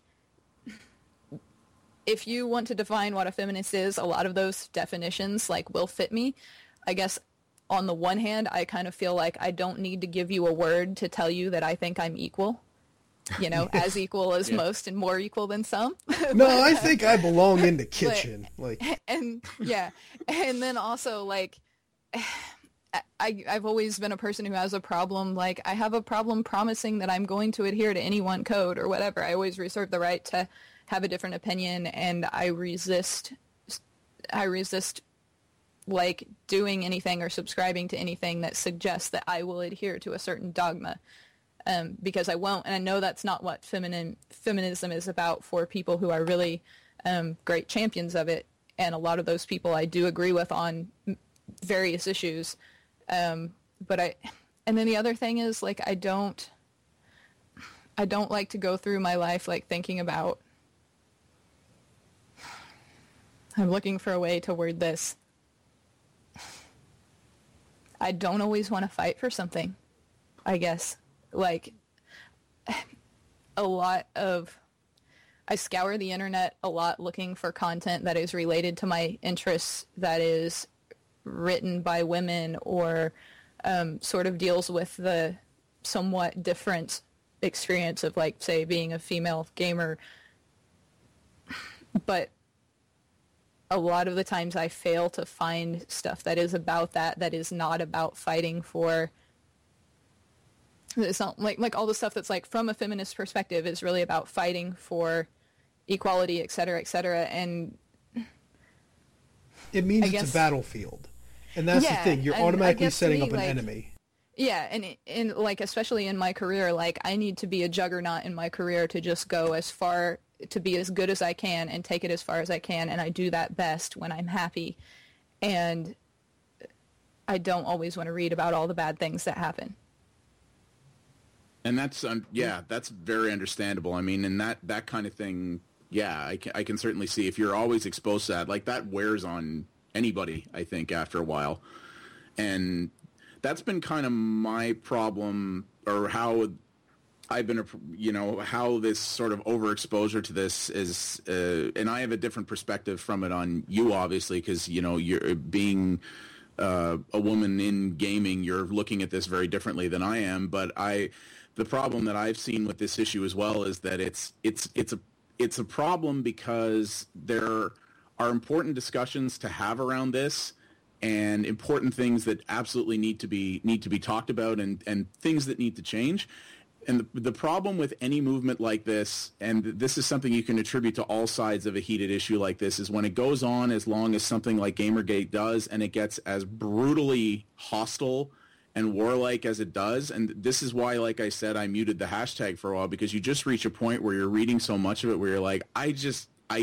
If you want to define what a feminist is, a lot of those definitions like will fit me. I guess on the one hand, I kind of feel like I don't need to give you a word to tell you that I think I'm equal, you know, as equal as yeah. most and more equal than some. No, I think I belong in the kitchen. But, like, and yeah. And then also like, I, I've always been a person who has a problem. Like I have a problem promising that I'm going to adhere to any one code or whatever. I always reserve the right to have a different opinion, and I resist, I resist like doing anything or subscribing to anything that suggests that I will adhere to a certain dogma, um, because I won't. And I know that's not what feminine feminism is about for people who are really um, great champions of it. And a lot of those people I do agree with on various issues. Um, but I, and then the other thing is like, I don't, I don't like to go through my life like thinking about, I'm looking for a way to word this. I don't always want to fight for something, I guess. Like, a lot of... I scour the internet a lot looking for content that is related to my interests, that is written by women or um, sort of deals with the somewhat different experience of, like, say, being a female gamer. But a lot of the times I fail to find stuff that is about that, that is not about fighting for... It's not like like all the stuff that's like from a feminist perspective is really about fighting for equality, et cetera, et cetera. And it means I it's guess, a battlefield, and that's yeah, the thing. You're automatically setting me, up an like, enemy. Yeah, and and like especially in my career, like I need to be a juggernaut in my career to just go as far, to be as good as I can and take it as far as I can, and I do that best when I'm happy. And I don't always want to read about all the bad things that happen. And that's, um, yeah, that's very understandable. I mean, and that, that kind of thing, yeah, I can, I can certainly see if you're always exposed to that, like that wears on anybody, I think, after a while. And that's been kind of my problem, or how I've been, you know, how this sort of overexposure to this is, uh, and I have a different perspective from it on you, obviously, because, you know, you're being uh, a woman in gaming, you're looking at this very differently than I am, but I... The problem that I've seen with this issue as well is that it's it's it's a it's a problem because there are important discussions to have around this, and important things that absolutely need to be need to be talked about, and, and things that need to change. And the, the problem with any movement like this, and this is something you can attribute to all sides of a heated issue like this, is when it goes on as long as something like Gamergate does, and it gets as brutally hostile and warlike as it does. And this is why, like I said, I muted the hashtag for a while, because you just reach a point where you're reading so much of it where you're like, I just, I,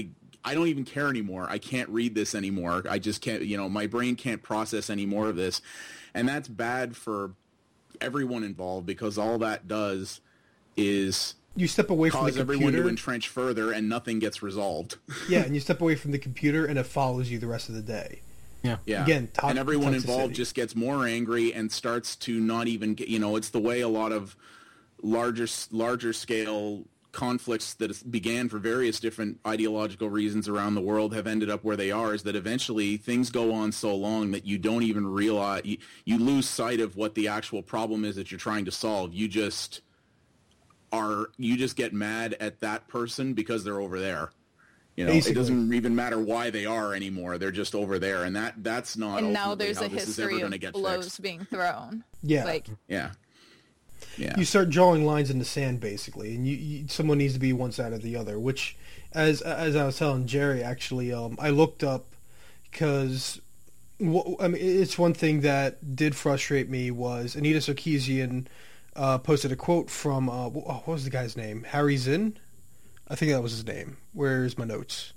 I don't even care anymore. I can't read this anymore. I just can't, you know, my brain can't process any more of this. And that's bad for everyone involved, because all that does is you step away from the cause computer, everyone to entrench further, and nothing gets resolved. Yeah, and you step away from the computer, and it follows you the rest of the day. Yeah. Yeah. Again, to- and everyone toxicity. involved just gets more angry and starts to not even get, you know, it's the way a lot of larger larger scale conflicts that began for various different ideological reasons around the world have ended up where they are, is that eventually things go on so long that you don't even realize, you, you lose sight of what the actual problem is that you're trying to solve. You just are, you just get mad at that person because they're over there. You know, Basically. it doesn't even matter why they are anymore. They're just over there, and that that's not. And now ultimately there's how a this is ever history gonna of get blows fixed. being thrown. Yeah. Like, Yeah. Yeah. You start drawing lines in the sand, basically, and you, you someone needs to be one side or the other. Which, as as I was telling Jerry, actually, um, I looked up because I mean, it's one thing that did frustrate me was Anita Sarkeesian uh, posted a quote from uh, what was the guy's name? Harry Zinn, I think that was his name. Where's my notes?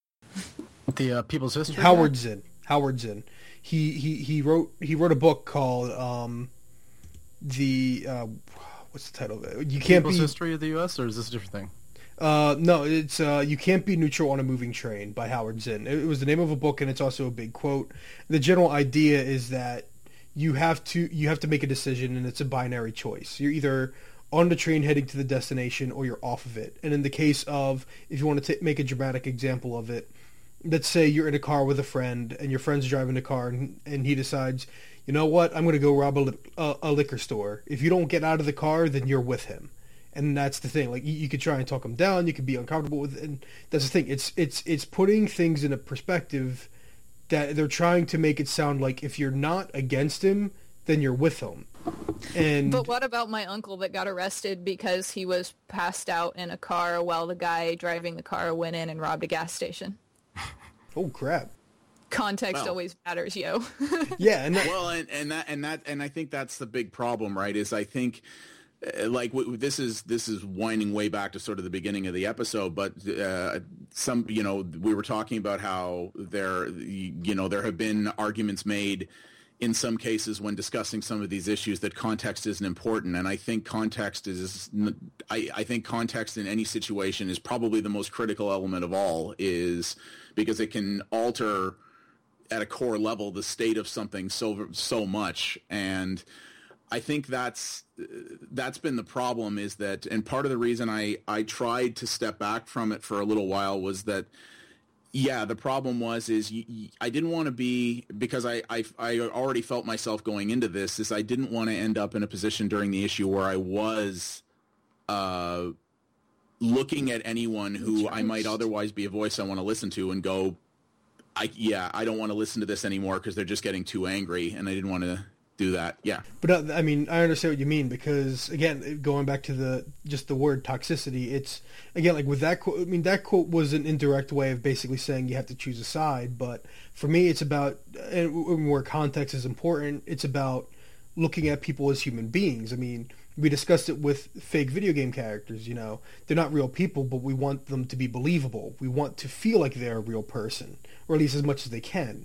The uh, People's History. Howard guy? Zinn. Howard Zinn. He he he wrote he wrote a book called um, the uh, what's the title of it? You can't People's be History of the U S, or is this a different thing? Uh, no, it's uh, You Can't Be Neutral on a Moving Train by Howard Zinn. It was the name of a book, and it's also a big quote. The general idea is that you have to you have to make a decision, and it's a binary choice. You're either on the train heading to the destination, or you're off of it. And in the case of, if you want to t- make a dramatic example of it, let's say you're in a car with a friend, and your friend's driving the car, and, and he decides, you know what, I'm going to go rob a, li- a, a liquor store. If you don't get out of the car, then you're with him. And that's the thing. Like, you, you could try and talk him down. You could be uncomfortable with it. And that's the thing. It's it's it's putting things in a perspective that they're trying to make it sound like if you're not against him, then you're with him. And but what about my uncle that got arrested because he was passed out in a car while the guy driving the car went in and robbed a gas station? oh crap! Context Well. always matters, yo. Yeah, and that, Well, and, and that and that and I think that's the big problem, right? Is I think uh, like w- this is this is winding way back to sort of the beginning of the episode, but uh, some you know we were talking about how there you know there have been arguments made in some cases when discussing some of these issues that context isn't important, and I think context is I, I think context in any situation is probably the most critical element of all, is because it can alter at a core level the state of something so so much. And I think that's that's been the problem, is that, and part of the reason I, I tried to step back from it for a little while was that, yeah, the problem was is y- y- I didn't want to be, because I, I, I already felt myself going into this, is I didn't want to end up in a position during the issue where I was uh, looking at anyone who I might otherwise be a voice I want to listen to and go, I yeah, I don't want to listen to this anymore because they're just getting too angry, and I didn't want to do that. Yeah. but uh, I mean, I understand what you mean, because again, going back to the just the word toxicity, it's again like with that quote. I mean, that quote was an indirect way of basically saying you have to choose a side. But for me, it's about, and where context is important, it's about looking at people as human beings. I mean, we discussed it with fake video game characters. You know, they're not real people, but we want them to be believable. We want to feel like they're a real person, or at least as much as they can.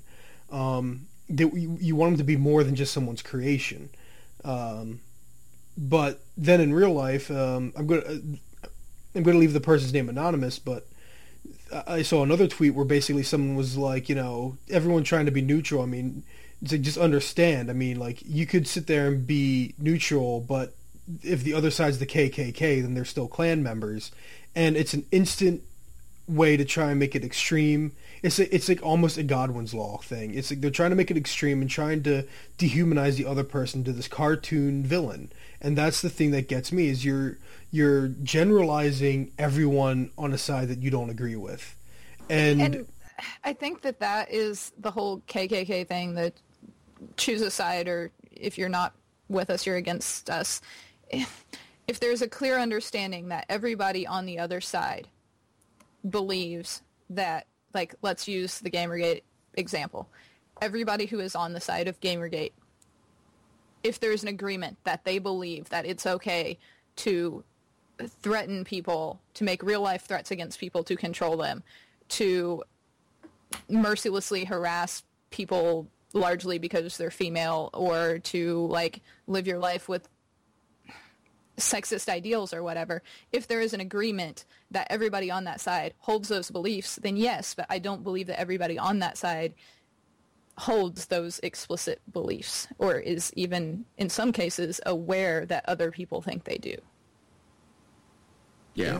Um, they, you, you want them to be more than just someone's creation. Um, but then in real life, um, I'm going to I'm going to leave the person's name anonymous, but I saw another tweet where basically someone was like, you know, everyone trying to be neutral. I mean, it's like, just understand. I mean, like, you could sit there and be neutral, but if the other side's the K K K, then they're still Klan members. And it's an instant way to try and make it extreme. It's a, it's like almost a Godwin's Law thing. It's like they're trying to make it extreme and trying to dehumanize the other person to this cartoon villain. And that's the thing that gets me, is you're you're generalizing everyone on a side that you don't agree with. And, And I think that that is the whole K K K thing, that choose a side, or if you're not with us, you're against us. If, if there's a clear understanding that everybody on the other side believes that, like, let's use the Gamergate example. Everybody who is on the side of Gamergate, if there's an agreement that they believe that it's okay to threaten people, to make real-life threats against people to control them, to mercilessly harass people largely because they're female, or to like live your life with sexist ideals or whatever. If there is an agreement that everybody on that side holds those beliefs, then yes, but I don't believe that everybody on that side holds those explicit beliefs, or is even in some cases aware that other people think they do. Yeah. Yeah.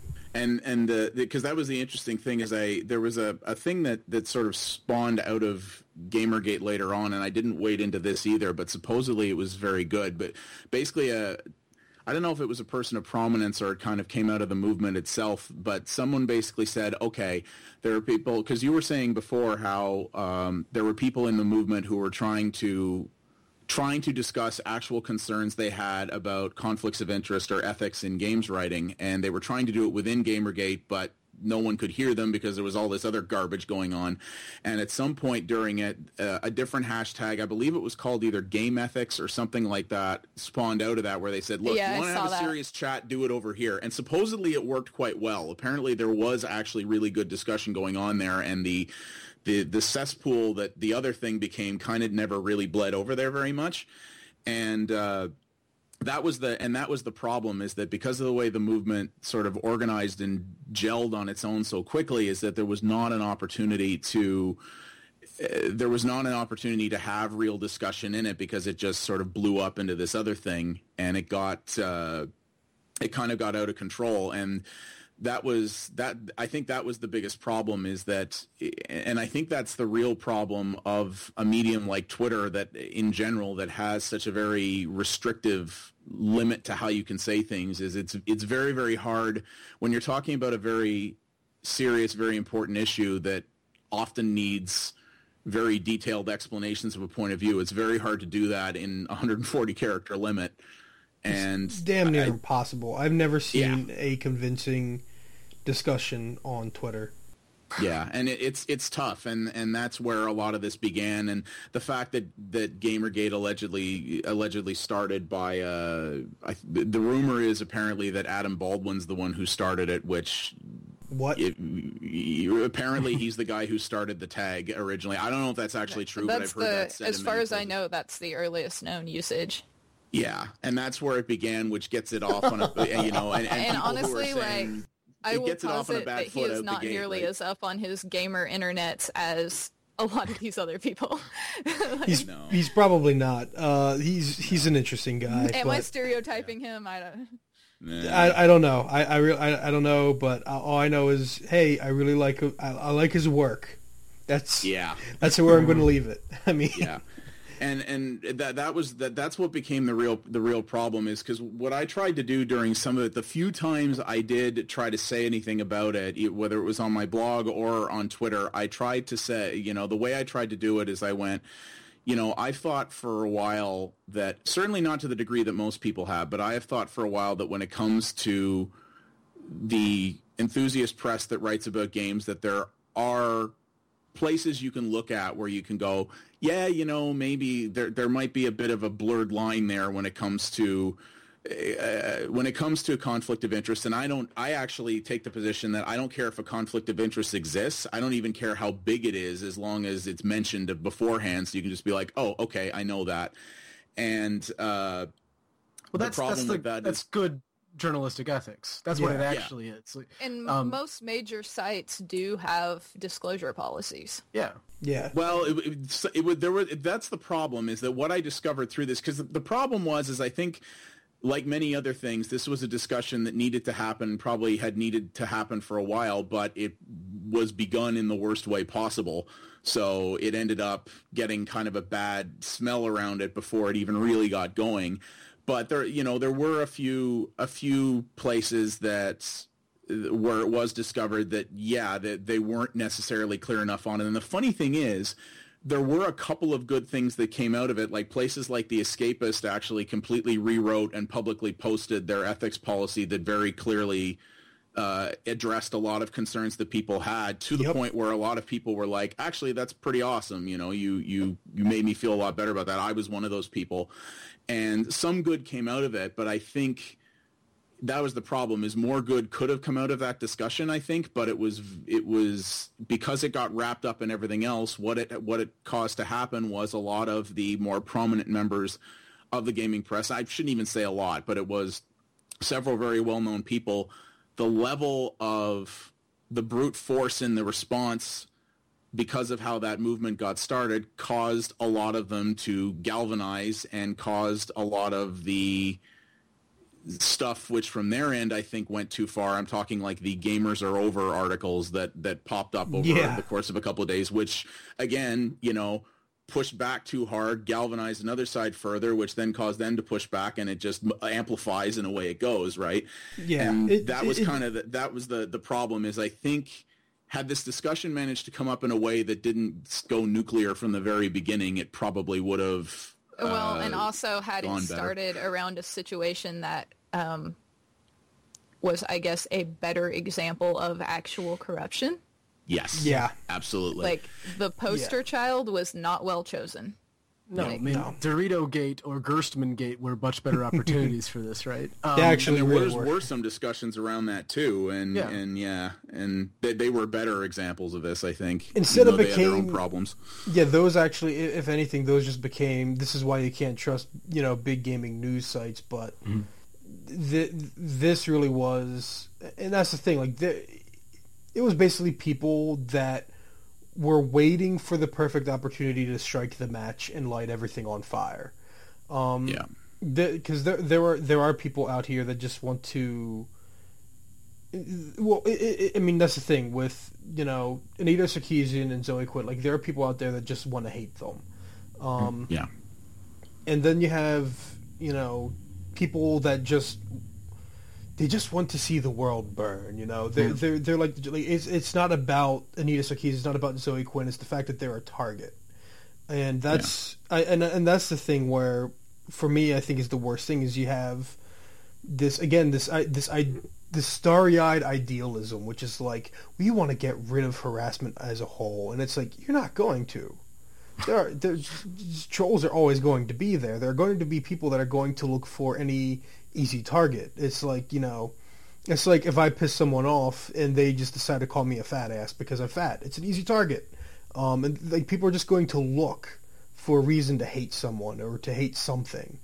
And and because that was the interesting thing is I there was a, a thing that, that sort of spawned out of Gamergate later on, and I didn't wade into this either, but supposedly it was very good. But basically, a, I don't know if it was a person of prominence or it kind of came out of the movement itself, but someone basically said, okay, there are people, because you were saying before how um, there were people in the movement who were trying to trying to discuss actual concerns they had about conflicts of interest or ethics in games writing, and they were trying to do it within Gamergate, but no one could hear them because there was all this other garbage going on. And at some point during it, uh, a different hashtag, I believe it was called either Game Ethics or something like that, spawned out of that, where they said, look, Yeah, you want to have a that. serious chat, do it over here. And supposedly it worked quite well. Apparently there was actually really good discussion going on there, and the the the cesspool that the other thing became kind of never really bled over there very much. And uh That was the and that was the problem, is that because of the way the movement sort of organized and gelled on its own so quickly, is that there was not an opportunity to uh, there was not an opportunity to have real discussion in it, because it just sort of blew up into this other thing, and it got uh, it kind of got out of control. And that was that I think that was the biggest problem, is that, and I think that's the real problem of a medium like Twitter, that in general, that has such a very restrictive limit to how you can say things, is it's it's very, very hard when you're talking about a very serious, very important issue that often needs very detailed explanations of a point of view. It's very hard to do that in a one hundred forty character limit. And it's damn near I, impossible. I've never seen Yeah. a convincing discussion on Twitter. Yeah, and it, it's it's tough, and, and that's where a lot of this began. And the fact that, that Gamergate allegedly allegedly started by uh, I, the rumor is apparently that Adam Baldwin's the one who started it, which What? it, apparently he's the guy who started the tag originally. I don't know if that's actually true, but I've That's heard the, that said as in far many as I places. know, that's the earliest known usage. Yeah, and that's where it began, which gets it off on a you know, and, and, And people who are honestly, saying, like, I it will gets it off on a posit bad that he foot is out the not gate, nearly like- as up on his gamer internets as a lot of these other people. Like, He's No. he's probably not. Uh, he's he's an interesting guy. am I but stereotyping him? I don't. Nah. I, I don't know. I I, re- I I don't know. But all I know is, hey, I really like I, I like his work. That's Yeah. that's where I'm going to leave it. I mean, Yeah, and and that that was that that's what became the real the real problem, is because what I tried to do during some of it, the few times I did try to say anything about it, e- whether it was on my blog or on Twitter, I tried to say, you know, the way I tried to do it is I went, you know, I thought for a while that, certainly not to the degree that most people have, but I have thought for a while that when it comes to the enthusiast press that writes about games, that there are places you can look at where you can go, yeah, you know, maybe there there might be a bit of a blurred line there when it comes to uh, when it comes to a conflict of interest. And I don't, I actually take the position that I don't care if a conflict of interest exists. I don't even care how big it is, as long as it's mentioned beforehand, so you can just be like, oh, okay, I know that. And uh, Well, the that's problem that's, the, with that that's is, good journalistic ethics. That's what it Yeah. actually is. Like, And Um, most major sites do have disclosure policies. yeah. yeah. well, it, it, it would, there were, that's the problem, is that what I discovered through this, because the, the problem was, is I think, like many other things, this was a discussion that needed to happen, probably had needed to happen for a while, but it was begun in the worst way possible. So it ended up getting kind of a bad smell around it before it even really got going. But there, you know, there were a few a few places that where it was discovered that, yeah, that they weren't necessarily clear enough on it. And the funny thing is, there were a couple of good things that came out of it, like places like The Escapist actually completely rewrote and publicly posted their ethics policy that very clearly uh, addressed a lot of concerns that people had, to the Yep. point where a lot of people were like, actually, that's pretty awesome. You know, you, you, you made me feel a lot better about that. I was one of those people. And some good came out of it, but I think that was the problem, is more good could have come out of that discussion, I think, but it was it was because it got wrapped up in everything else. What it what it caused to happen was a lot of the more prominent members of the gaming press, I shouldn't even say a lot, but it was several very well-known people, the level of the brute force in the response because of how that movement got started caused a lot of them to galvanize and caused a lot of the stuff which from their end I think went too far. I'm talking like the Gamers Are Over articles that, that popped up over yeah. the course of a couple of days, which again, you know, pushed back too hard, galvanized another side further, which then caused them to push back, and it just amplifies and away it goes, right? Yeah. And it, that it, was it, kind of the, that was the, the problem is I think had this discussion managed to come up in a way that didn't go nuclear from the very beginning, it probably would have Well, uh, and also had it started better. around a situation that um, was, I guess, a better example of actual corruption. Yes. Yeah. Absolutely. Like, the poster yeah. child was not well chosen. No, like, I mean, no. Dorito Gate or Gerstmann Gate were much better opportunities for this, right? Um, They actually and there really was, were. were some discussions around that too, and Yeah. and yeah, and they, they were better examples of this, I think. Instead even of though they had their own became- problems. Yeah, those actually, i- if anything, those just became. This is why you can't trust, you know, big gaming news sites. But Mhm. th- this really was, and that's the thing. Like, the, it was basically people that were waiting for the perfect opportunity to strike the match and light everything on fire. Um, Yeah. Because the, there, there are there are people out here that just want to. Well, it, it, I mean that's the thing with you know Anita Sarkeesian and Zoe Quinn. Like there are people out there that just want to hate them. Um, Yeah. and then you have you know people that just they just want to see the world burn. You know, they're Yeah. they're, they're like, like it's it's not about Anita Sarkeesian. It's not about Zoe Quinn. It's the fact that they're a target, and that's I, and and that's the thing where for me I think is the worst thing is you have this again this I, this I this starry-eyed idealism, which is like we want to get rid of harassment as a whole, and it's like you're not going to. There are there's, trolls are always going to be there. There are going to be people that are going to look for any easy target. It's like, you know, it's like if I piss someone off and they just decide to call me a fat ass because I'm fat. It's an easy target. Um, and like people are just going to look for a reason to hate someone or to hate something.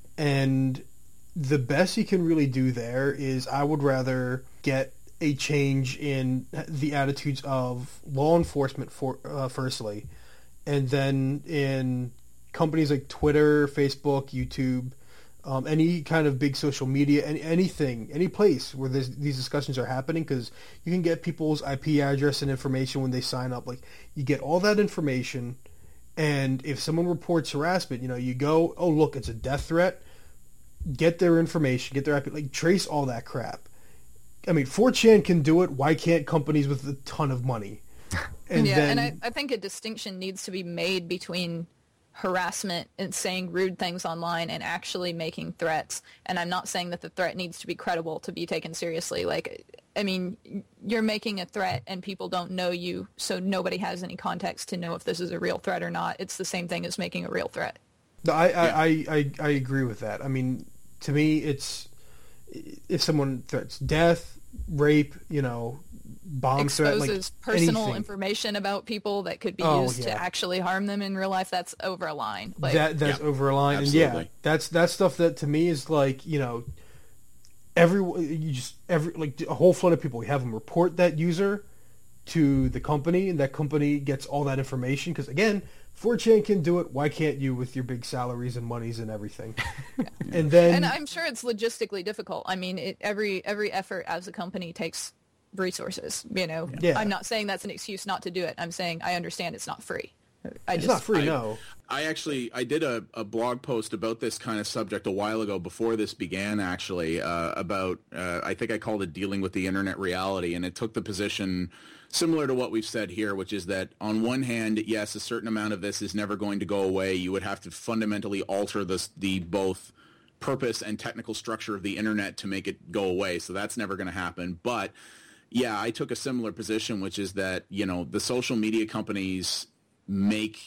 And the best you can really do there is I would rather get a change in the attitudes of law enforcement for uh, firstly, and then in companies like Twitter, Facebook, YouTube, um, any kind of big social media, any, anything, any place where these discussions are happening, because you can get people's I P address and information when they sign up. Like, you get all that information, and if someone reports harassment, you know, you go, oh, look, it's a death threat, get their information, get their I P, like, trace all that crap. I mean, four chan can do it. Why can't companies with a ton of money? And yeah, then, and I, I think a distinction needs to be made between harassment and saying rude things online and actually making threats. And I'm not saying that the threat needs to be credible to be taken seriously. Like, I mean, you're making a threat and people don't know you, so nobody has any context to know if this is a real threat or not. It's the same thing as making a real threat. No, I, I, I, I, I agree with that. I mean, to me, it's if someone threats death, rape, you know, bomb threat, exposes like personal anything. information about people that could be Oh, used to yeah. actually harm them in real life, that's over a line. Like, that that's Yeah, over a line, and yeah, absolutely. that's that's stuff that to me is like, you know, every you just every like a whole flood of people. You have them report that user to the company, and that company gets all that information. Because again, four chan can do it. Why can't you with your big salaries and monies and everything? And then and I'm sure it's logistically difficult. I mean, it, every every effort as a company takes resources, you know. Yeah. I'm not saying that's an excuse not to do it. I'm saying I understand it's not free. I it's just, not free. I- no, I actually I did a, a blog post about this kind of subject a while ago before this began actually uh, about uh, I think I called it dealing with the internet reality, and it took the position similar to what we've said here, which is that on one hand, yes, a certain amount of this is never going to go away. You would have to fundamentally alter this, the both purpose and technical structure of the internet to make it go away, so that's never going to happen. But yeah, I took a similar position, which is that, you know, the social media companies make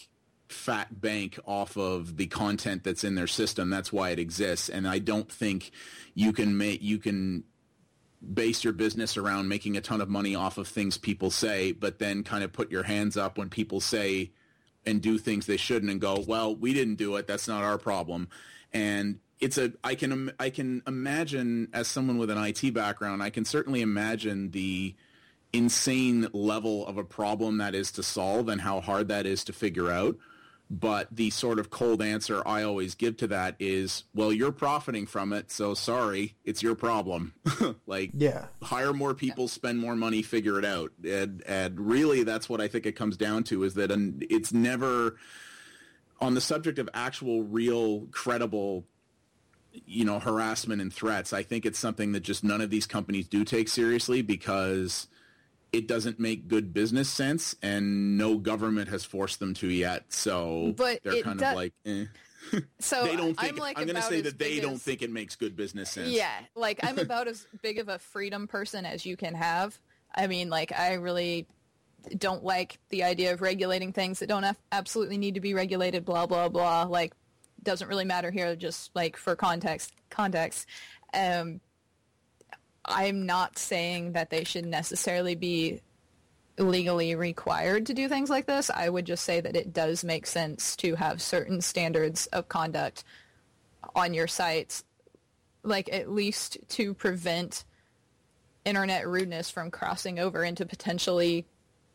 fat bank off of the content that's in their system. That's why it exists. And I don't think you can make you can base your business around making a ton of money off of things people say, but then kind of put your hands up when people say and do things they shouldn't and go, well, we didn't do it. That's not our problem. And it's a, I can, I can imagine, as someone with an I T background, I can certainly imagine the insane level of a problem that is to solve and how hard that is to figure out. But the sort of cold answer I always give to that is, well, you're profiting from it, so sorry, it's your problem. Like, yeah. Hire more people, spend more money, figure it out. And, and really, that's what I think it comes down to, is that an, it's never, on the subject of actual, real, credible, you know, harassment and threats, I think it's something that just none of these companies do take seriously, because it doesn't make good business sense, and no government has forced them to yet. So but they're kind do- of like, eh. So they don't think, I'm, like I'm going to say that they as, don't think it makes good business sense. Yeah, like I'm about as big of a freedom person as you can have. I mean, like I really don't like the idea of regulating things that don't have, absolutely need to be regulated, blah, blah, blah. Like, doesn't really matter here, just like for context. Context. Um, I'm not saying that they should necessarily be legally required to do things like this. I would just say that it does make sense to have certain standards of conduct on your sites, like at least to prevent internet rudeness from crossing over into potentially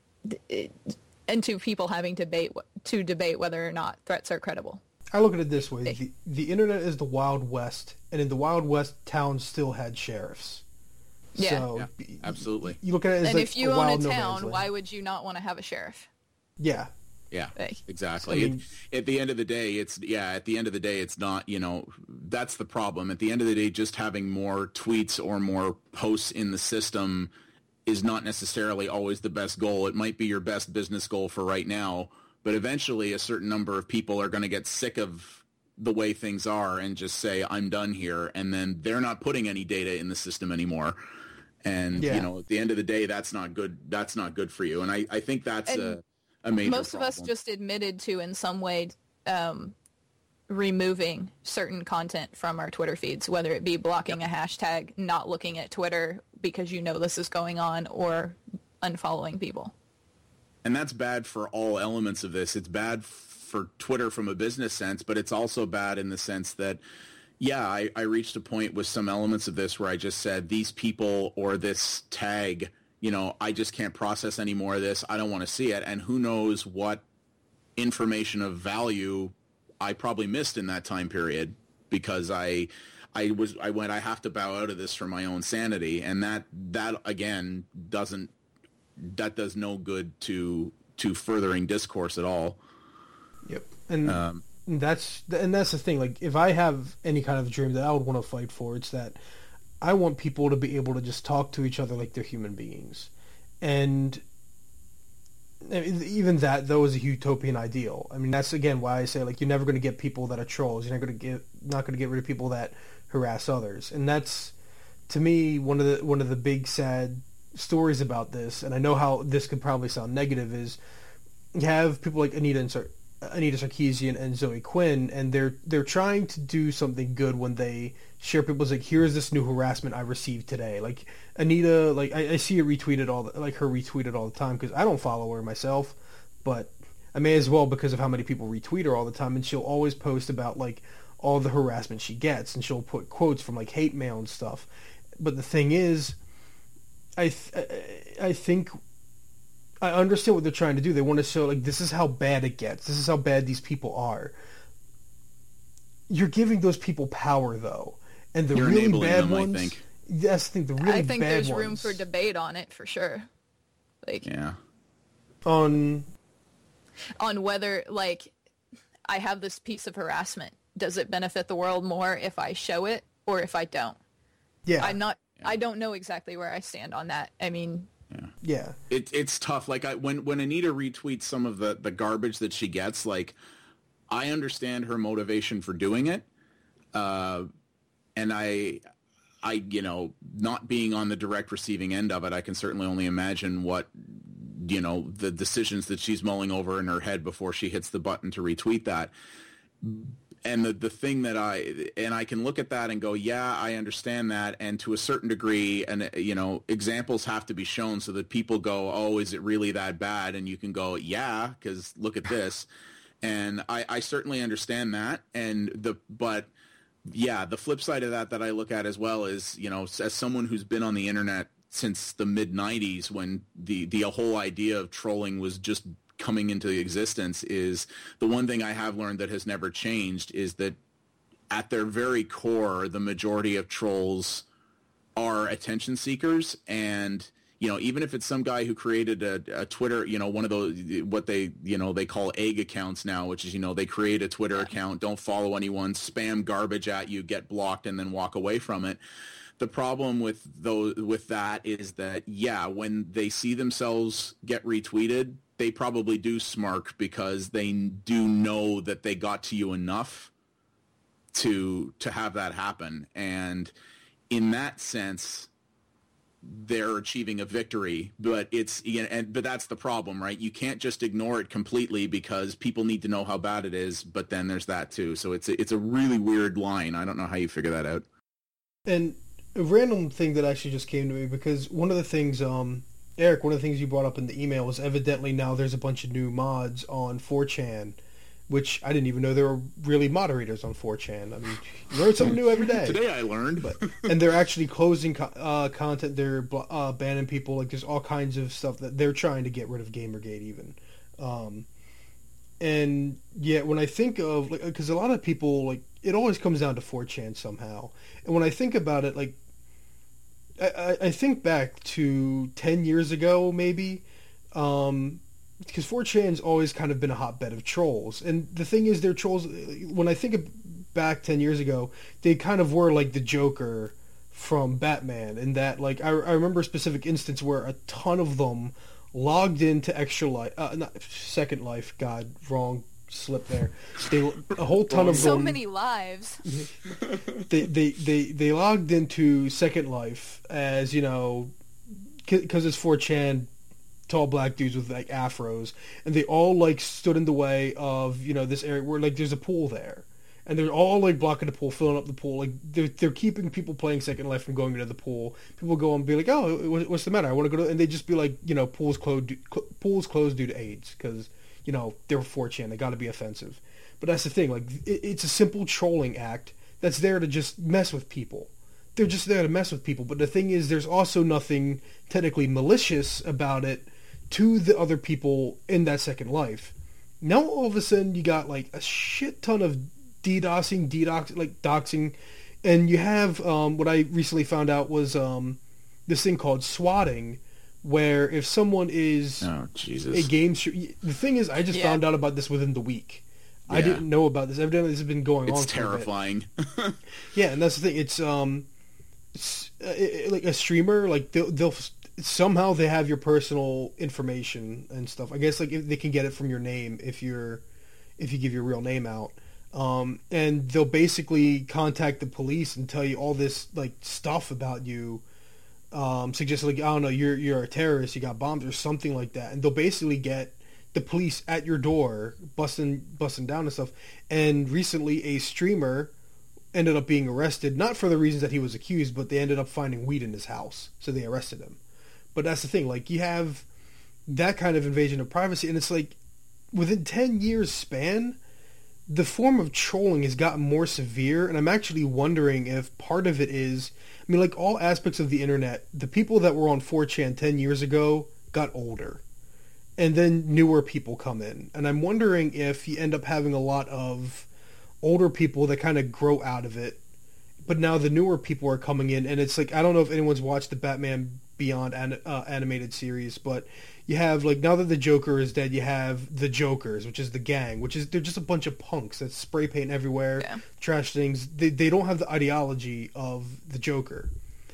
into people having to debate to debate whether or not threats are credible. I look at it this way: the, the internet is the Wild West, and in the Wild West, towns still had sheriffs. Yeah, so, yeah absolutely. You look at it as and like if you a own wild a no town, why would you not want to have a sheriff? Yeah, yeah, like, exactly. I mean, it, at the end of the day, it's yeah. At the end of the day, it's not. You know, that's the problem. At the end of the day, just having more tweets or more posts in the system is not necessarily always the best goal. It might be your best business goal for right now, but eventually, a certain number of people are going to get sick of the way things are and just say, "I'm done here," and then they're not putting any data in the system anymore. And, yeah. you know, at the end of the day, that's not good. That's not good for you. And I, I think that's a, a major Most problem. of us just admitted to, in some way, um, removing certain content from our Twitter feeds, whether it be blocking a hashtag, not looking at Twitter because you know this is going on, or unfollowing people. And that's bad for all elements of this. It's bad for Twitter from a business sense, but it's also bad in the sense that, yeah, I, I reached a point with some elements of this where I just said, these people or this tag, you know, I just can't process any more of this. I don't want to see it. And who knows what information of value I probably missed in that time period, because I I was I went, I have to bow out of this for my own sanity. And that that again doesn't that does no good to to furthering discourse at all. Yep. And um That's and that's the thing. Like, if I have any kind of dream that I would want to fight for, it's that I want people to be able to just talk to each other like they're human beings. And even that, though, is a utopian ideal. I mean, that's again why I say, like, you're never going to get people that are trolls. You're not going to get not going to get rid of people that harass others. And that's, to me, one of the one of the big sad stories about this. And I know how this could probably sound negative. Is you have people like Anita and Sar- Anita Sarkeesian and Zoe Quinn, and they're they're trying to do something good when they share people's like, here's this new harassment I received today. Like Anita, like I, I see her retweeted all the, like her retweeted all the time, because I don't follow her myself, but I may as well because of how many people retweet her all the time, and she'll always post about like all the harassment she gets, and she'll put quotes from like hate mail and stuff. But the thing is, I th- I think. I understand what they're trying to do. They want to show, like, this is how bad it gets. This is how bad these people are. You're giving those people power, though. And the You're really bad them, ones... I think. Yes, I think the really bad I think there's ones, room for debate on it, for sure. Like, yeah. On... On whether, like, I have this piece of harassment. Does it benefit the world more if I show it or if I don't? Yeah. I'm not... Yeah. I don't know exactly where I stand on that. I mean... Yeah, yeah. It, it's tough. Like I, when when Anita retweets some of the, the garbage that she gets, like I understand her motivation for doing it, uh, and I, I you know, not being on the direct receiving end of it, I can certainly only imagine what you know, the decisions that she's mulling over in her head before she hits the button to retweet that. And the, the thing that I, and I can look at that and go, yeah, I understand that. And to a certain degree, and, you know, examples have to be shown so that people go, oh, is it really that bad? And you can go, yeah, because look at this. And I, I certainly understand that. And the, but yeah, the flip side of that that I look at as well is, you know, as someone who's been on the internet since the mid nineties, when the, the whole idea of trolling was just coming into existence, is the one thing I have learned that has never changed is that at their very core, the majority of trolls are attention seekers. And, you know, even if it's some guy who created a, a Twitter, you know, one of those, what they, you know, they call egg accounts now, which is, you know, they create a Twitter account, don't follow anyone, spam garbage at you, get blocked, and then walk away from it. The problem with those, with that is that, yeah, when they see themselves get retweeted, they probably do smirk because they do know that they got to you enough to to have that happen. And in that sense, they're achieving a victory. But it's you know, and but that's the problem, right? You can't just ignore it completely because people need to know how bad it is. But then there's that too. So it's a, it's a really weird line. I don't know how you figure that out. And a random thing that actually just came to me, because one of the things, um, Eric, one of the things you brought up in the email was evidently now there's a bunch of new mods on four chan, which I didn't even know there were really moderators on four chan. I mean, you learn something new every day. Today I learned. But, and they're actually closing co- uh, content. They're uh, banning people. Like, there's all kinds of stuff that they're trying to get rid of Gamergate even. Um, and yeah, when I think of, like, because a lot of people, like, it always comes down to four chan somehow. And when I think about it, like, I, I think back to ten years ago, maybe, um, because four chan's always kind of been a hotbed of trolls. And the thing is, they're trolls, when I think of back ten years ago, they kind of were like the Joker from Batman, in that, like, I, I remember a specific instance where a ton of them logged into Extra Life, uh, not Second Life, God, wrong slip there. They, a whole ton of so them. So many lives. they, they, they, they logged into Second Life as, you know, because it's four chan, tall black dudes with, like, afros, and they all, like, stood in the way of, you know, this area where, like, there's a pool there. And they're all, like, blocking the pool, filling up the pool. Like, they're, they're keeping people playing Second Life from going into the pool. People go and be like, oh, what's the matter? I want to go to... And they just be like, you know, pool's closed, pool's closed due to AIDS, because, you know, they're four chan. They got to be offensive. But that's the thing. Like, it, it's a simple trolling act that's there to just mess with people. They're just there to mess with people. But the thing is, there's also nothing technically malicious about it to the other people in that Second Life. Now, all of a sudden, you got, like, a shit ton of DDoSing, DDox, like, doxing. And you have, um, what I recently found out was um, this thing called swatting, where if someone is oh, Jesus. a game... Sh- the thing is, I just yeah. found out about this within the week. Yeah. I didn't know about this. Evidently, this has been going it's on It's terrifying. Yeah, and that's the thing. It's, um, it's, uh, it, like, a streamer, like, they'll, they'll... Somehow they have your personal information and stuff. I guess, like, if they can get it from your name if you're... If you give your real name out. Um, and they'll basically contact the police and tell you all this, like, stuff about you, um, suggest, like, I don't know, you're you're a terrorist, you got bombed or something like that, and they'll basically get the police at your door, busting busting down and stuff. And recently, a streamer ended up being arrested, not for the reasons that he was accused, but they ended up finding weed in his house, so they arrested him. But that's the thing, like, you have that kind of invasion of privacy, and it's like, within ten years span, the form of trolling has gotten more severe, and I'm actually wondering if part of it is, I mean, like, all aspects of the internet, the people that were on four chan ten years ago got older, and then newer people come in, and I'm wondering if you end up having a lot of older people that kind of grow out of it, but now the newer people are coming in, and it's like, I don't know if anyone's watched the Batman Beyond an, uh, animated series, but you have, like, now that the Joker is dead, you have the Jokers, which is the gang, which is, they're just a bunch of punks that spray paint everywhere, yeah. trash things. They they don't have the ideology of the Joker.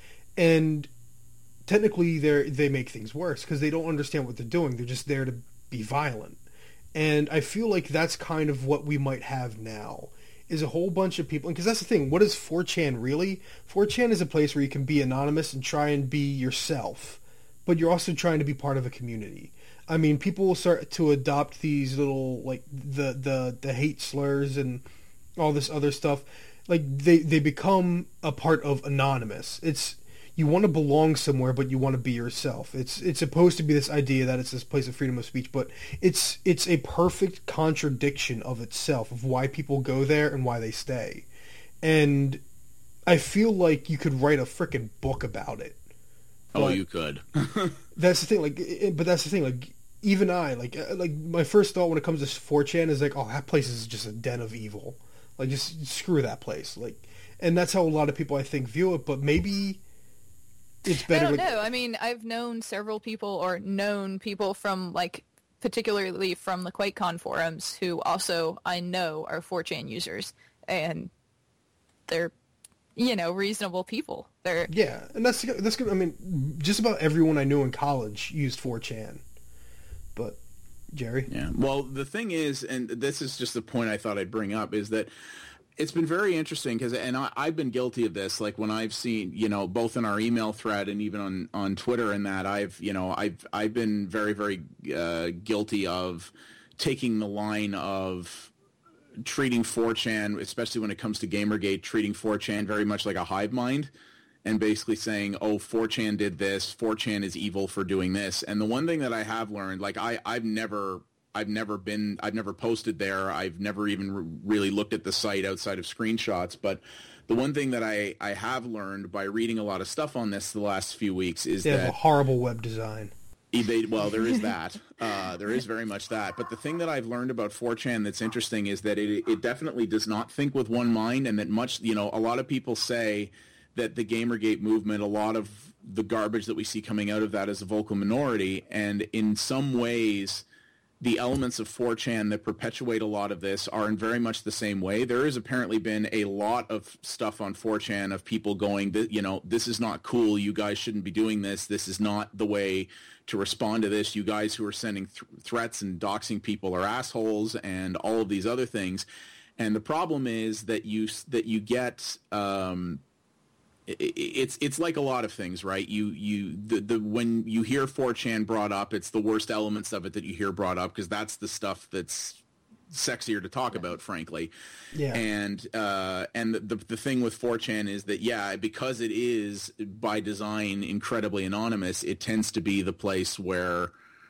And technically they they make things worse because they don't understand what they're doing. They're just there to be violent. And I feel like that's kind of what we might have now, is a whole bunch of people, because that's the thing, what is four chan really? four chan is a place where you can be anonymous and try and be yourself, but you're also trying to be part of a community. I mean, people will start to adopt these little, like, the, the, the hate slurs and all this other stuff. Like, they, they become a part of Anonymous. It's, you want to belong somewhere, but you want to be yourself. It's it's supposed to be this idea that it's this place of freedom of speech, but it's it's a perfect contradiction of itself, of why people go there and why they stay. And I feel like you could write a frickin' book about it. Oh, you could. That's the thing, like, but that's the thing, like, even I, like, like my first thought when it comes to four chan is like, oh, that place is just a den of evil. Like, just screw that place. Like, and that's how a lot of people, I think, view it, but maybe it's better. I don't with... know. I mean, I've known several people, or known people from, like, particularly from the QuakeCon forums, who also I know are four chan users, and they're, you know, reasonable people. They're yeah, and that's that's good. I mean, just about everyone I knew in college used four chan, but Jerry, yeah. Well, the thing is, and this is just the point I thought I'd bring up, is that it's been very interesting because, and I, I've been guilty of this. Like when I've seen, you know, both in our email thread and even on, on Twitter, and that I've, you know, I've I've been very very uh, guilty of taking the line of treating four chan, especially when it comes to Gamergate, treating four chan very much like a hive mind, and basically saying, oh, four chan did this, four chan is evil for doing this. And the one thing that I have learned, like I, I've never. I've never been, I've never posted there. I've never even re- really looked at the site outside of screenshots. But the one thing that I, I have learned by reading a lot of stuff on this the last few weeks is they that... have a horrible web design. They, well, there is that. Uh, there is very much that. But the thing that I've learned about four chan that's interesting is that it, it definitely does not think with one mind, and that much, you know, a lot of people say that the Gamergate movement, a lot of the garbage that we see coming out of that is a vocal minority. And in some ways, the elements of four chan that perpetuate a lot of this are in very much the same way. There has apparently been a lot of stuff on four chan of people going, you know, this is not cool. You guys shouldn't be doing this. This is not the way to respond to this. You guys who are sending th- threats and doxing people are assholes, and all of these other things. And the problem is that you that you get. Um, It's it's like a lot of things, right? You you the, the when you hear four chan brought up, it's the worst elements of it that you hear brought up, because that's the stuff that's sexier to talk about, frankly. Yeah. And uh, and the, the the thing with four chan is that, yeah, because it is by design incredibly anonymous, it tends to be the place where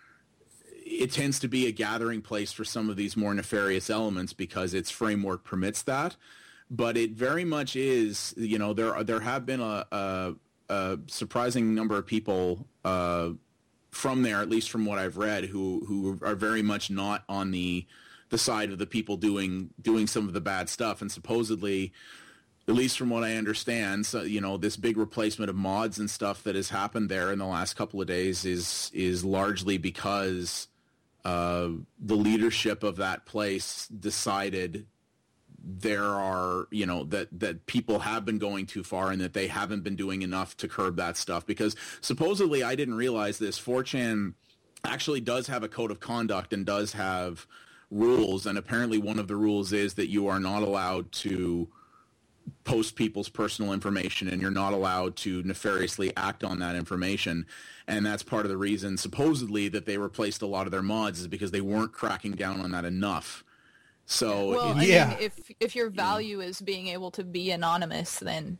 it tends to be a gathering place for some of these more nefarious elements, because its framework permits that. But it very much is, you know, there are, there have been a, a, a surprising number of people uh, from there, at least from what I've read, who who are very much not on the the side of the people doing doing some of the bad stuff. And supposedly, at least from what I understand, so, you know, this big replacement of mods and stuff that has happened there in the last couple of days is is largely because uh, the leadership of that place decided there are, you know, that, that people have been going too far, and that they haven't been doing enough to curb that stuff. Because supposedly, I didn't realize this, four chan actually does have a code of conduct and does have rules. And apparently one of the rules is that you are not allowed to post people's personal information, and you're not allowed to nefariously act on that information. And that's part of the reason, supposedly, that they replaced a lot of their mods, is because they weren't cracking down on that enough. So well, it, I yeah. mean, if if your value is being able to be anonymous, then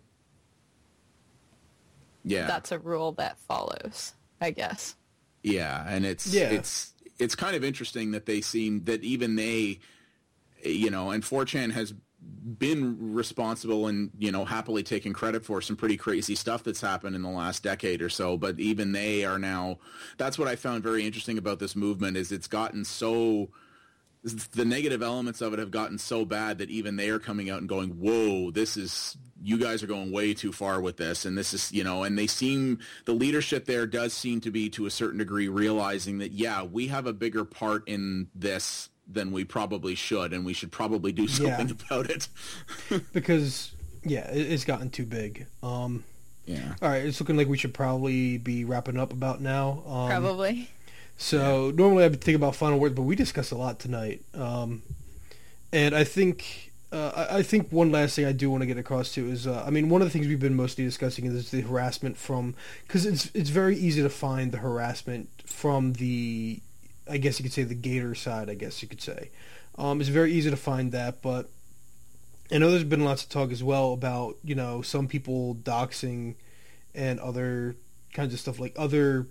yeah, that's a rule that follows, I guess. Yeah, and it's yeah. it's it's kind of interesting that they seem that even they, you know, and four chan has been responsible and, you know, happily taking credit for some pretty crazy stuff that's happened in the last decade or so, but even they are now, that's what I found very interesting about this movement, is it's gotten so, the negative elements of it have gotten so bad that even they are coming out and going, whoa, this is, you guys are going way too far with this. And this is, you know, and they seem, the leadership there does seem to be, to a certain degree, realizing that, yeah, we have a bigger part in this than we probably should, and we should probably do something yeah. about it. Because, yeah, it, it's gotten too big. Um, yeah. All right, it's looking like we should probably be wrapping up about now. Um, Probably. So yeah. Normally I'd be thinking about final words, but we discussed a lot tonight. Um, and I think uh, I, I think one last thing I do want to get across to is, uh, I mean, one of the things we've been mostly discussing is the harassment from, because it's it's very easy to find the harassment from the I guess you could say the gator side, I guess you could say. Um, it's very easy to find that, but I know there's been lots of talk as well about, you know, some people doxing and other kinds of stuff, like other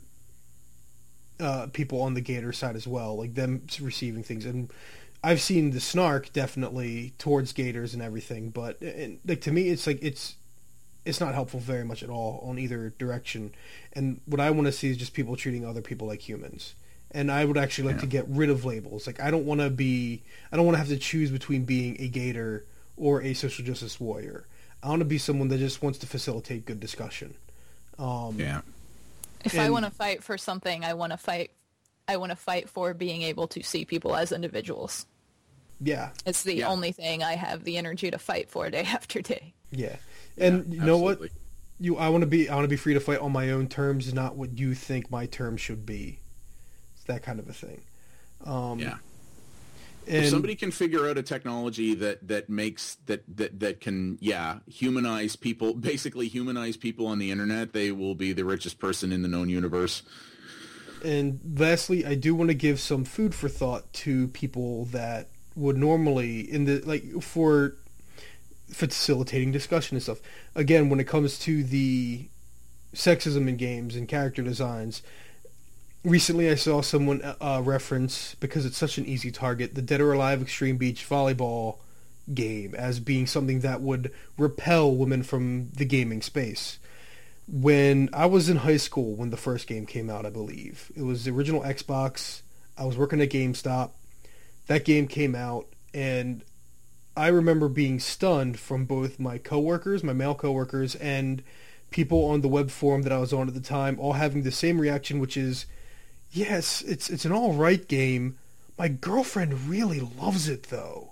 uh, people on the gator side as well, like them receiving things. And I've seen the snark definitely towards gators and everything, but and, like to me, it's like it's it's not helpful very much at all on either direction. And what I want to see is just people treating other people like humans. And I would actually like yeah. to get rid of labels. Like I don't want to be, I don't want to have to choose between being a gator or a social justice warrior. I want to be someone that just wants to facilitate good discussion. Um, yeah. If and, I want to fight for something, I want to fight. I want to fight for being able to see people as individuals. Yeah. It's the yeah. only thing I have the energy to fight for day after day. Yeah. And yeah, you know absolutely. what? You, I want to be, I want to be free to fight on my own terms, not what you think my terms should be. It's that kind of a thing. Um, yeah. And if somebody can figure out a technology that, that makes that, that that can yeah humanize people, basically humanize people on the internet, they will be the richest person in the known universe. And lastly, I do want to give some food for thought to people that would normally in the like for facilitating discussion and stuff. Again, when it comes to the sexism in games and character designs. Recently, I saw someone uh, reference, because it's such an easy target, the Dead or Alive Extreme Beach Volleyball game as being something that would repel women from the gaming space. When I was in high school, when the first game came out, I believe, it was the original Xbox. I was working at GameStop. That game came out, and I remember being stunned from both my coworkers, my male coworkers, and people on the web forum that I was on at the time, all having the same reaction, which is, yes, it's it's an all right game. My girlfriend really loves it, though.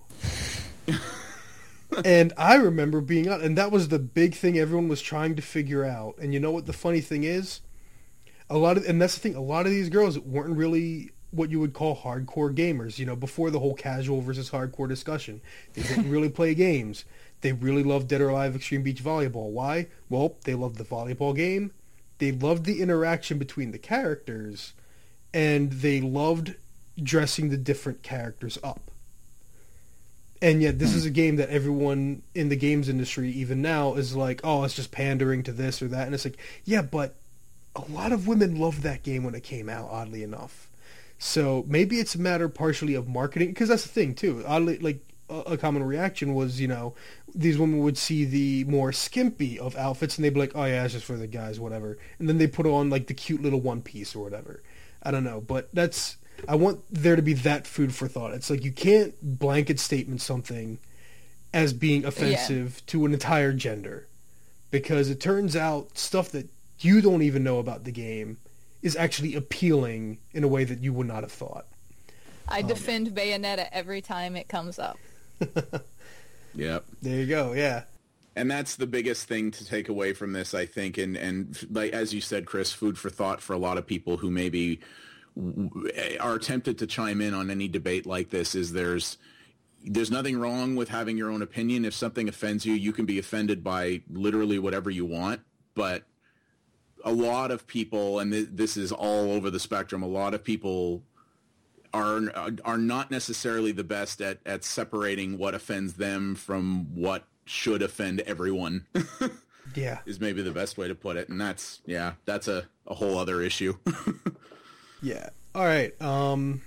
And I remember being on, and that was the big thing everyone was trying to figure out. And you know what the funny thing is? A lot of, and that's the thing, a lot of these girls weren't really what you would call hardcore gamers, you know, before the whole casual versus hardcore discussion. They didn't really play games. They really loved Dead or Alive Extreme Beach Volleyball. Why? Well, they loved the volleyball game. They loved the interaction between the characters. And they loved dressing the different characters up. And yet this is a game that everyone in the games industry, even now, is like, oh, it's just pandering to this or that. And it's like, yeah, but a lot of women loved that game when it came out, oddly enough. So maybe it's a matter partially of marketing, because that's the thing, too. Oddly, like, a, a common reaction was, you know, these women would see the more skimpy of outfits, and they'd be like, oh, yeah, it's just for the guys, whatever. And then they put on, like, the cute little one piece or whatever. I don't know, but that's, I want there to be that food for thought. It's like you can't blanket statement something as being offensive yeah. to an entire gender, because it turns out stuff that you don't even know about the game is actually appealing in a way that you would not have thought. I um, defend Bayonetta every time it comes up. Yep. There you go, yeah. And that's the biggest thing to take away from this, I think. And, and like as you said, Chris, food for thought for a lot of people who maybe are tempted to chime in on any debate like this is there's there's nothing wrong with having your own opinion. If something offends you, you can be offended by literally whatever you want. But a lot of people, and th- this is all over the spectrum, a lot of people are are not necessarily the best at, at separating what offends them from what should offend everyone. Yeah. Is maybe the best way to put it. And that's, yeah, that's a, a whole other issue. Yeah. All right. Um,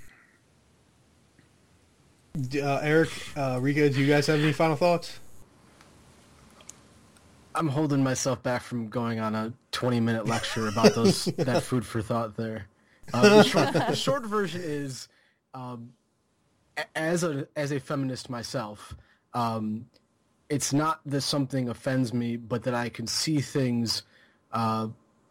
uh, Eric, uh, Rika, do you guys have any final thoughts? I'm holding myself back from going on a twenty-minute lecture about those that food for thought there. Uh, the, short, the short version is, um, as a as a feminist myself, um, it's not that something offends me, but that I can see things uh,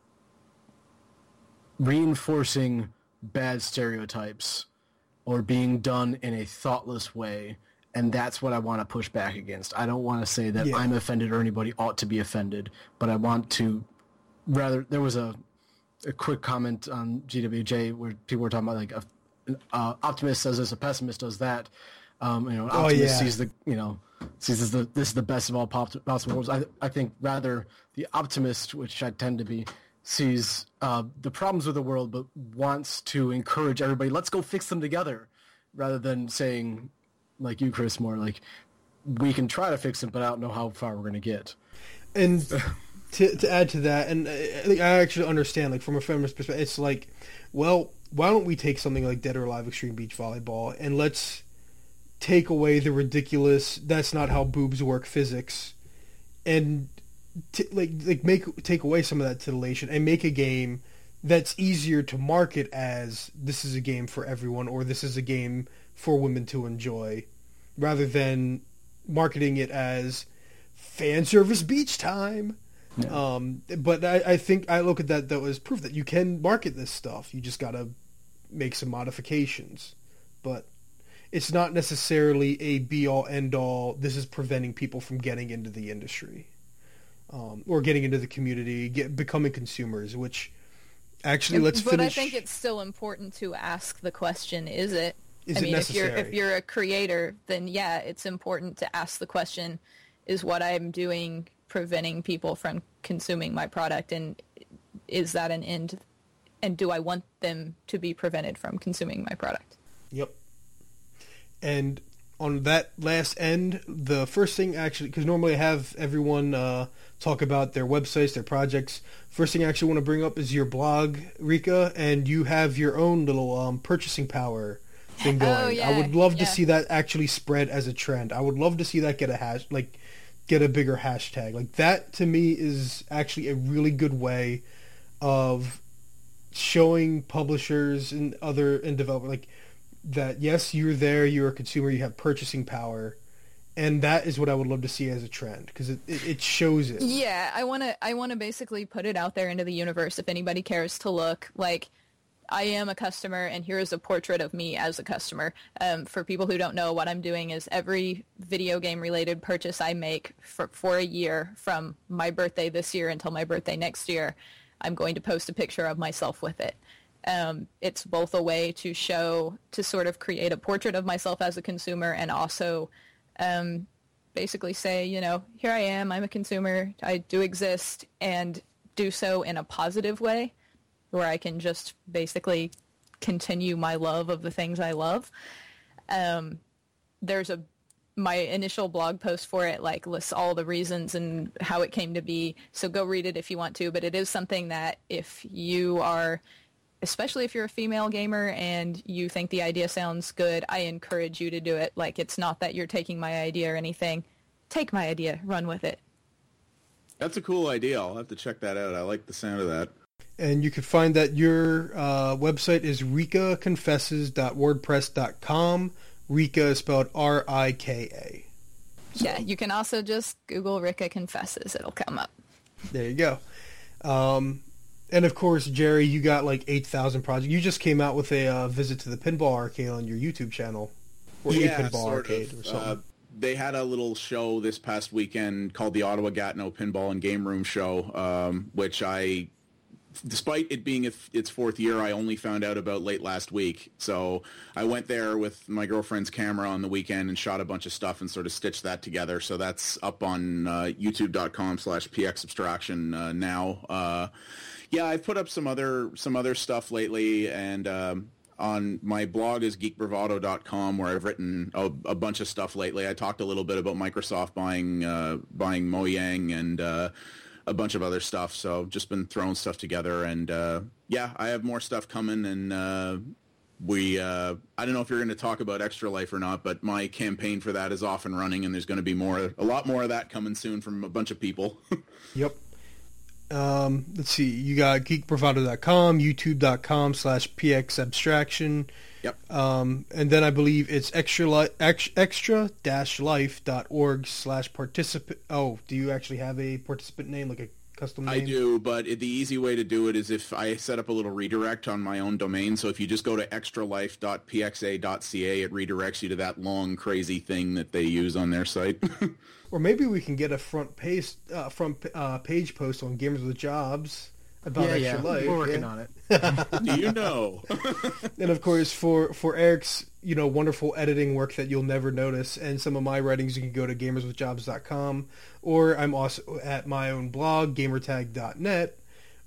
reinforcing bad stereotypes or being done in a thoughtless way. And that's what I want to push back against. I don't want to say that yeah. I'm offended or anybody ought to be offended, but I want to rather, there was a, a quick comment on G W J where people were talking about like a uh, optimist says this, a pessimist does that. Um, you know, an oh, optimist yeah. sees the, you know, sees this, the, this is the best of all possible worlds. I, I think rather the optimist, which I tend to be, sees uh, the problems with the world, but wants to encourage everybody, let's go fix them together, rather than saying, like you, Chris, more like, we can try to fix them, but I don't know how far we're going to get. And to to add to that, and I, I actually understand, like, from a feminist perspective, it's like, well, why don't we take something like Dead or Alive Extreme Beach Volleyball, and let's take away the ridiculous, that's not how boobs work physics, and t- like like make take away some of that titillation, and make a game that's easier to market as, this is a game for everyone, or this is a game for women to enjoy, rather than marketing it as fan service beach time. Yeah. Um, but I, I think I look at that, though, as proof that you can market this stuff. You just got to make some modifications. But it's not necessarily a be-all, end-all, this is preventing people from getting into the industry. Um, or getting into the community, get, becoming consumers, which actually, let's but finish. But I think it's still important to ask the question, is it? Is I it mean, necessary? if you're, if you're a creator, then yeah, it's important to ask the question, is what I'm doing preventing people from consuming my product, and is that an end, and do I want them to be prevented from consuming my product? Yep. And on that last end, the first thing actually, because normally I have everyone uh, talk about their websites, their projects. First thing I actually want to bring up is your blog, Rika, and you have your own little um, purchasing power thing going. Oh, yeah, I would love yeah. to see that actually spread as a trend. I would love to see that get a hash, like get a bigger hashtag. Like that to me is actually a really good way of showing publishers and other and developers like that. Yes, you're there, you're a consumer, you have purchasing power, and that is what I would love to see as a trend, because it, it, it shows it. Yeah, I want to I want to basically put it out there into the universe if anybody cares to look. Like, I am a customer, and here is a portrait of me as a customer. Um, for people who don't know, what I'm doing is every video game-related purchase I make for, for a year, from my birthday this year until my birthday next year, I'm going to post a picture of myself with it. Um, it's both a way to show, to sort of create a portrait of myself as a consumer, and also um, basically say, you know, here I am, I'm a consumer, I do exist, and do so in a positive way, where I can just basically continue my love of the things I love. Um, there's a, my initial blog post for it, like, lists all the reasons and how it came to be. So go read it if you want to, but it is something that if you are, especially if you're a female gamer and you think the idea sounds good, I encourage you to do it. Like, it's not that you're taking my idea or anything. Take my idea, run with it. That's a cool idea. I'll have to check that out. I like the sound of that. And you can find that your uh, website is rika confesses dot wordpress dot com. Rika is spelled R I K A. So, yeah, you can also just Google Rika Confesses. It'll come up. There you go. Um, and of course, Jerry, you got like eight thousand projects. You just came out with a uh, visit to the Pinball Arcade on your YouTube channel. Or yeah, a Pinball sort Arcade of. or something. Uh, they had a little show this past weekend called the Ottawa Gatineau Pinball and Game Room Show, um, which I... Despite it being its fourth year, I only found out about late last week. So I went there with my girlfriend's camera on the weekend and shot a bunch of stuff and sort of stitched that together. So that's up on uh, youtube.com slash pxabstraction uh, now. Uh, yeah, I've put up some other some other stuff lately, and um, on my blog is geek bravado dot com, where I've written a, a bunch of stuff lately. I talked a little bit about Microsoft buying uh, buying Mojang and uh, a bunch of other stuff, so just been throwing stuff together, and uh, yeah, I have more stuff coming, and uh, we, uh, I don't know if you're going to talk about Extra Life or not, but my campaign for that is off and running, and there's going to be more, a lot more of that coming soon from a bunch of people. Yep. Um, let's see, you got geek bravado dot com, youtube.com slash pxabstraction. Yep. Um, and then I believe it's extra li- ex- extra dash life dot org slash participant. Oh, do you actually have a participant name, like a custom name? I do, but it, the easy way to do it is if I set up a little redirect on my own domain. So if you just go to extra life dot p x a dot c a, it redirects you to that long, crazy thing that they use on their site. Or maybe we can get a front page, uh, front uh, page post on Gamers with Jobs about yeah, Extra yeah. Life. We're working yeah. on it. Do you know? And of course, for, for Eric's, you know, wonderful editing work that you'll never notice, and some of my writings, you can go to gamers with jobs dot com, or I'm also at my own blog, gamertag dot net,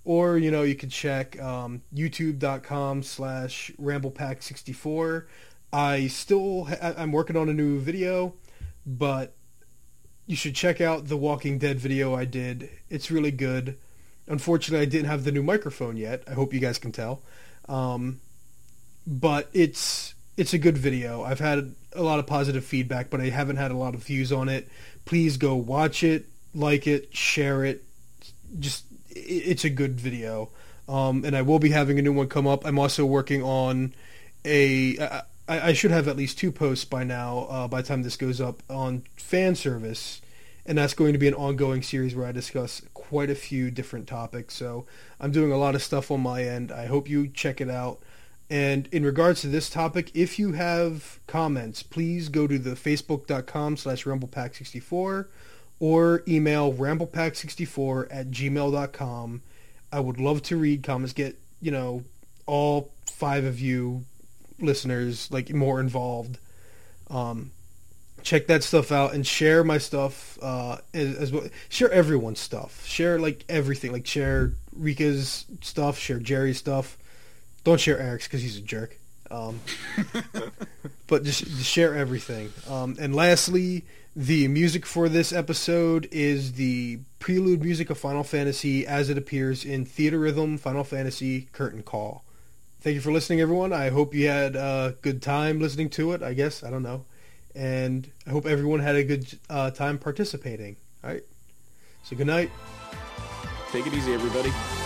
Or, you know, you can check um, youtube.com slash ramblepack64. I still, ha- I'm working on a new video, but you should check out the Walking Dead video I did. It's really good. Unfortunately, I didn't have the new microphone yet. I hope you guys can tell. Um, but it's it's a good video. I've had a lot of positive feedback, but I haven't had a lot of views on it. Please go watch it, like it, share it. Just, it's a good video. Um, and I will be having a new one come up. I'm also working on a... I, I should have at least two posts by now, uh, by the time this goes up, on fan service. And that's going to be an ongoing series where I discuss quite a few different topics. So I'm doing a lot of stuff on my end. I hope you check it out. And in regards to this topic, if you have comments, please go to the facebook.com slash ramblepack64 or email ramblepack64 at gmail.com. I would love to read comments, get, you know, all five of you listeners, like, more involved. Um, check that stuff out and share my stuff, uh, as, as well. Share everyone's stuff. Share, like, everything. Like, share Rika's stuff, share Jerry's stuff. Don't share Eric's because he's a jerk. Um, but just, just share everything. Um, and lastly, the music for this episode is the prelude music of Final Fantasy as it appears in Theater Rhythm Final Fantasy Curtain Call. Thank you for listening, everyone. I hope you had a good time listening to it, I guess. I don't know. And I hope everyone had a good uh, time participating. All right. So good night. Take it easy, everybody.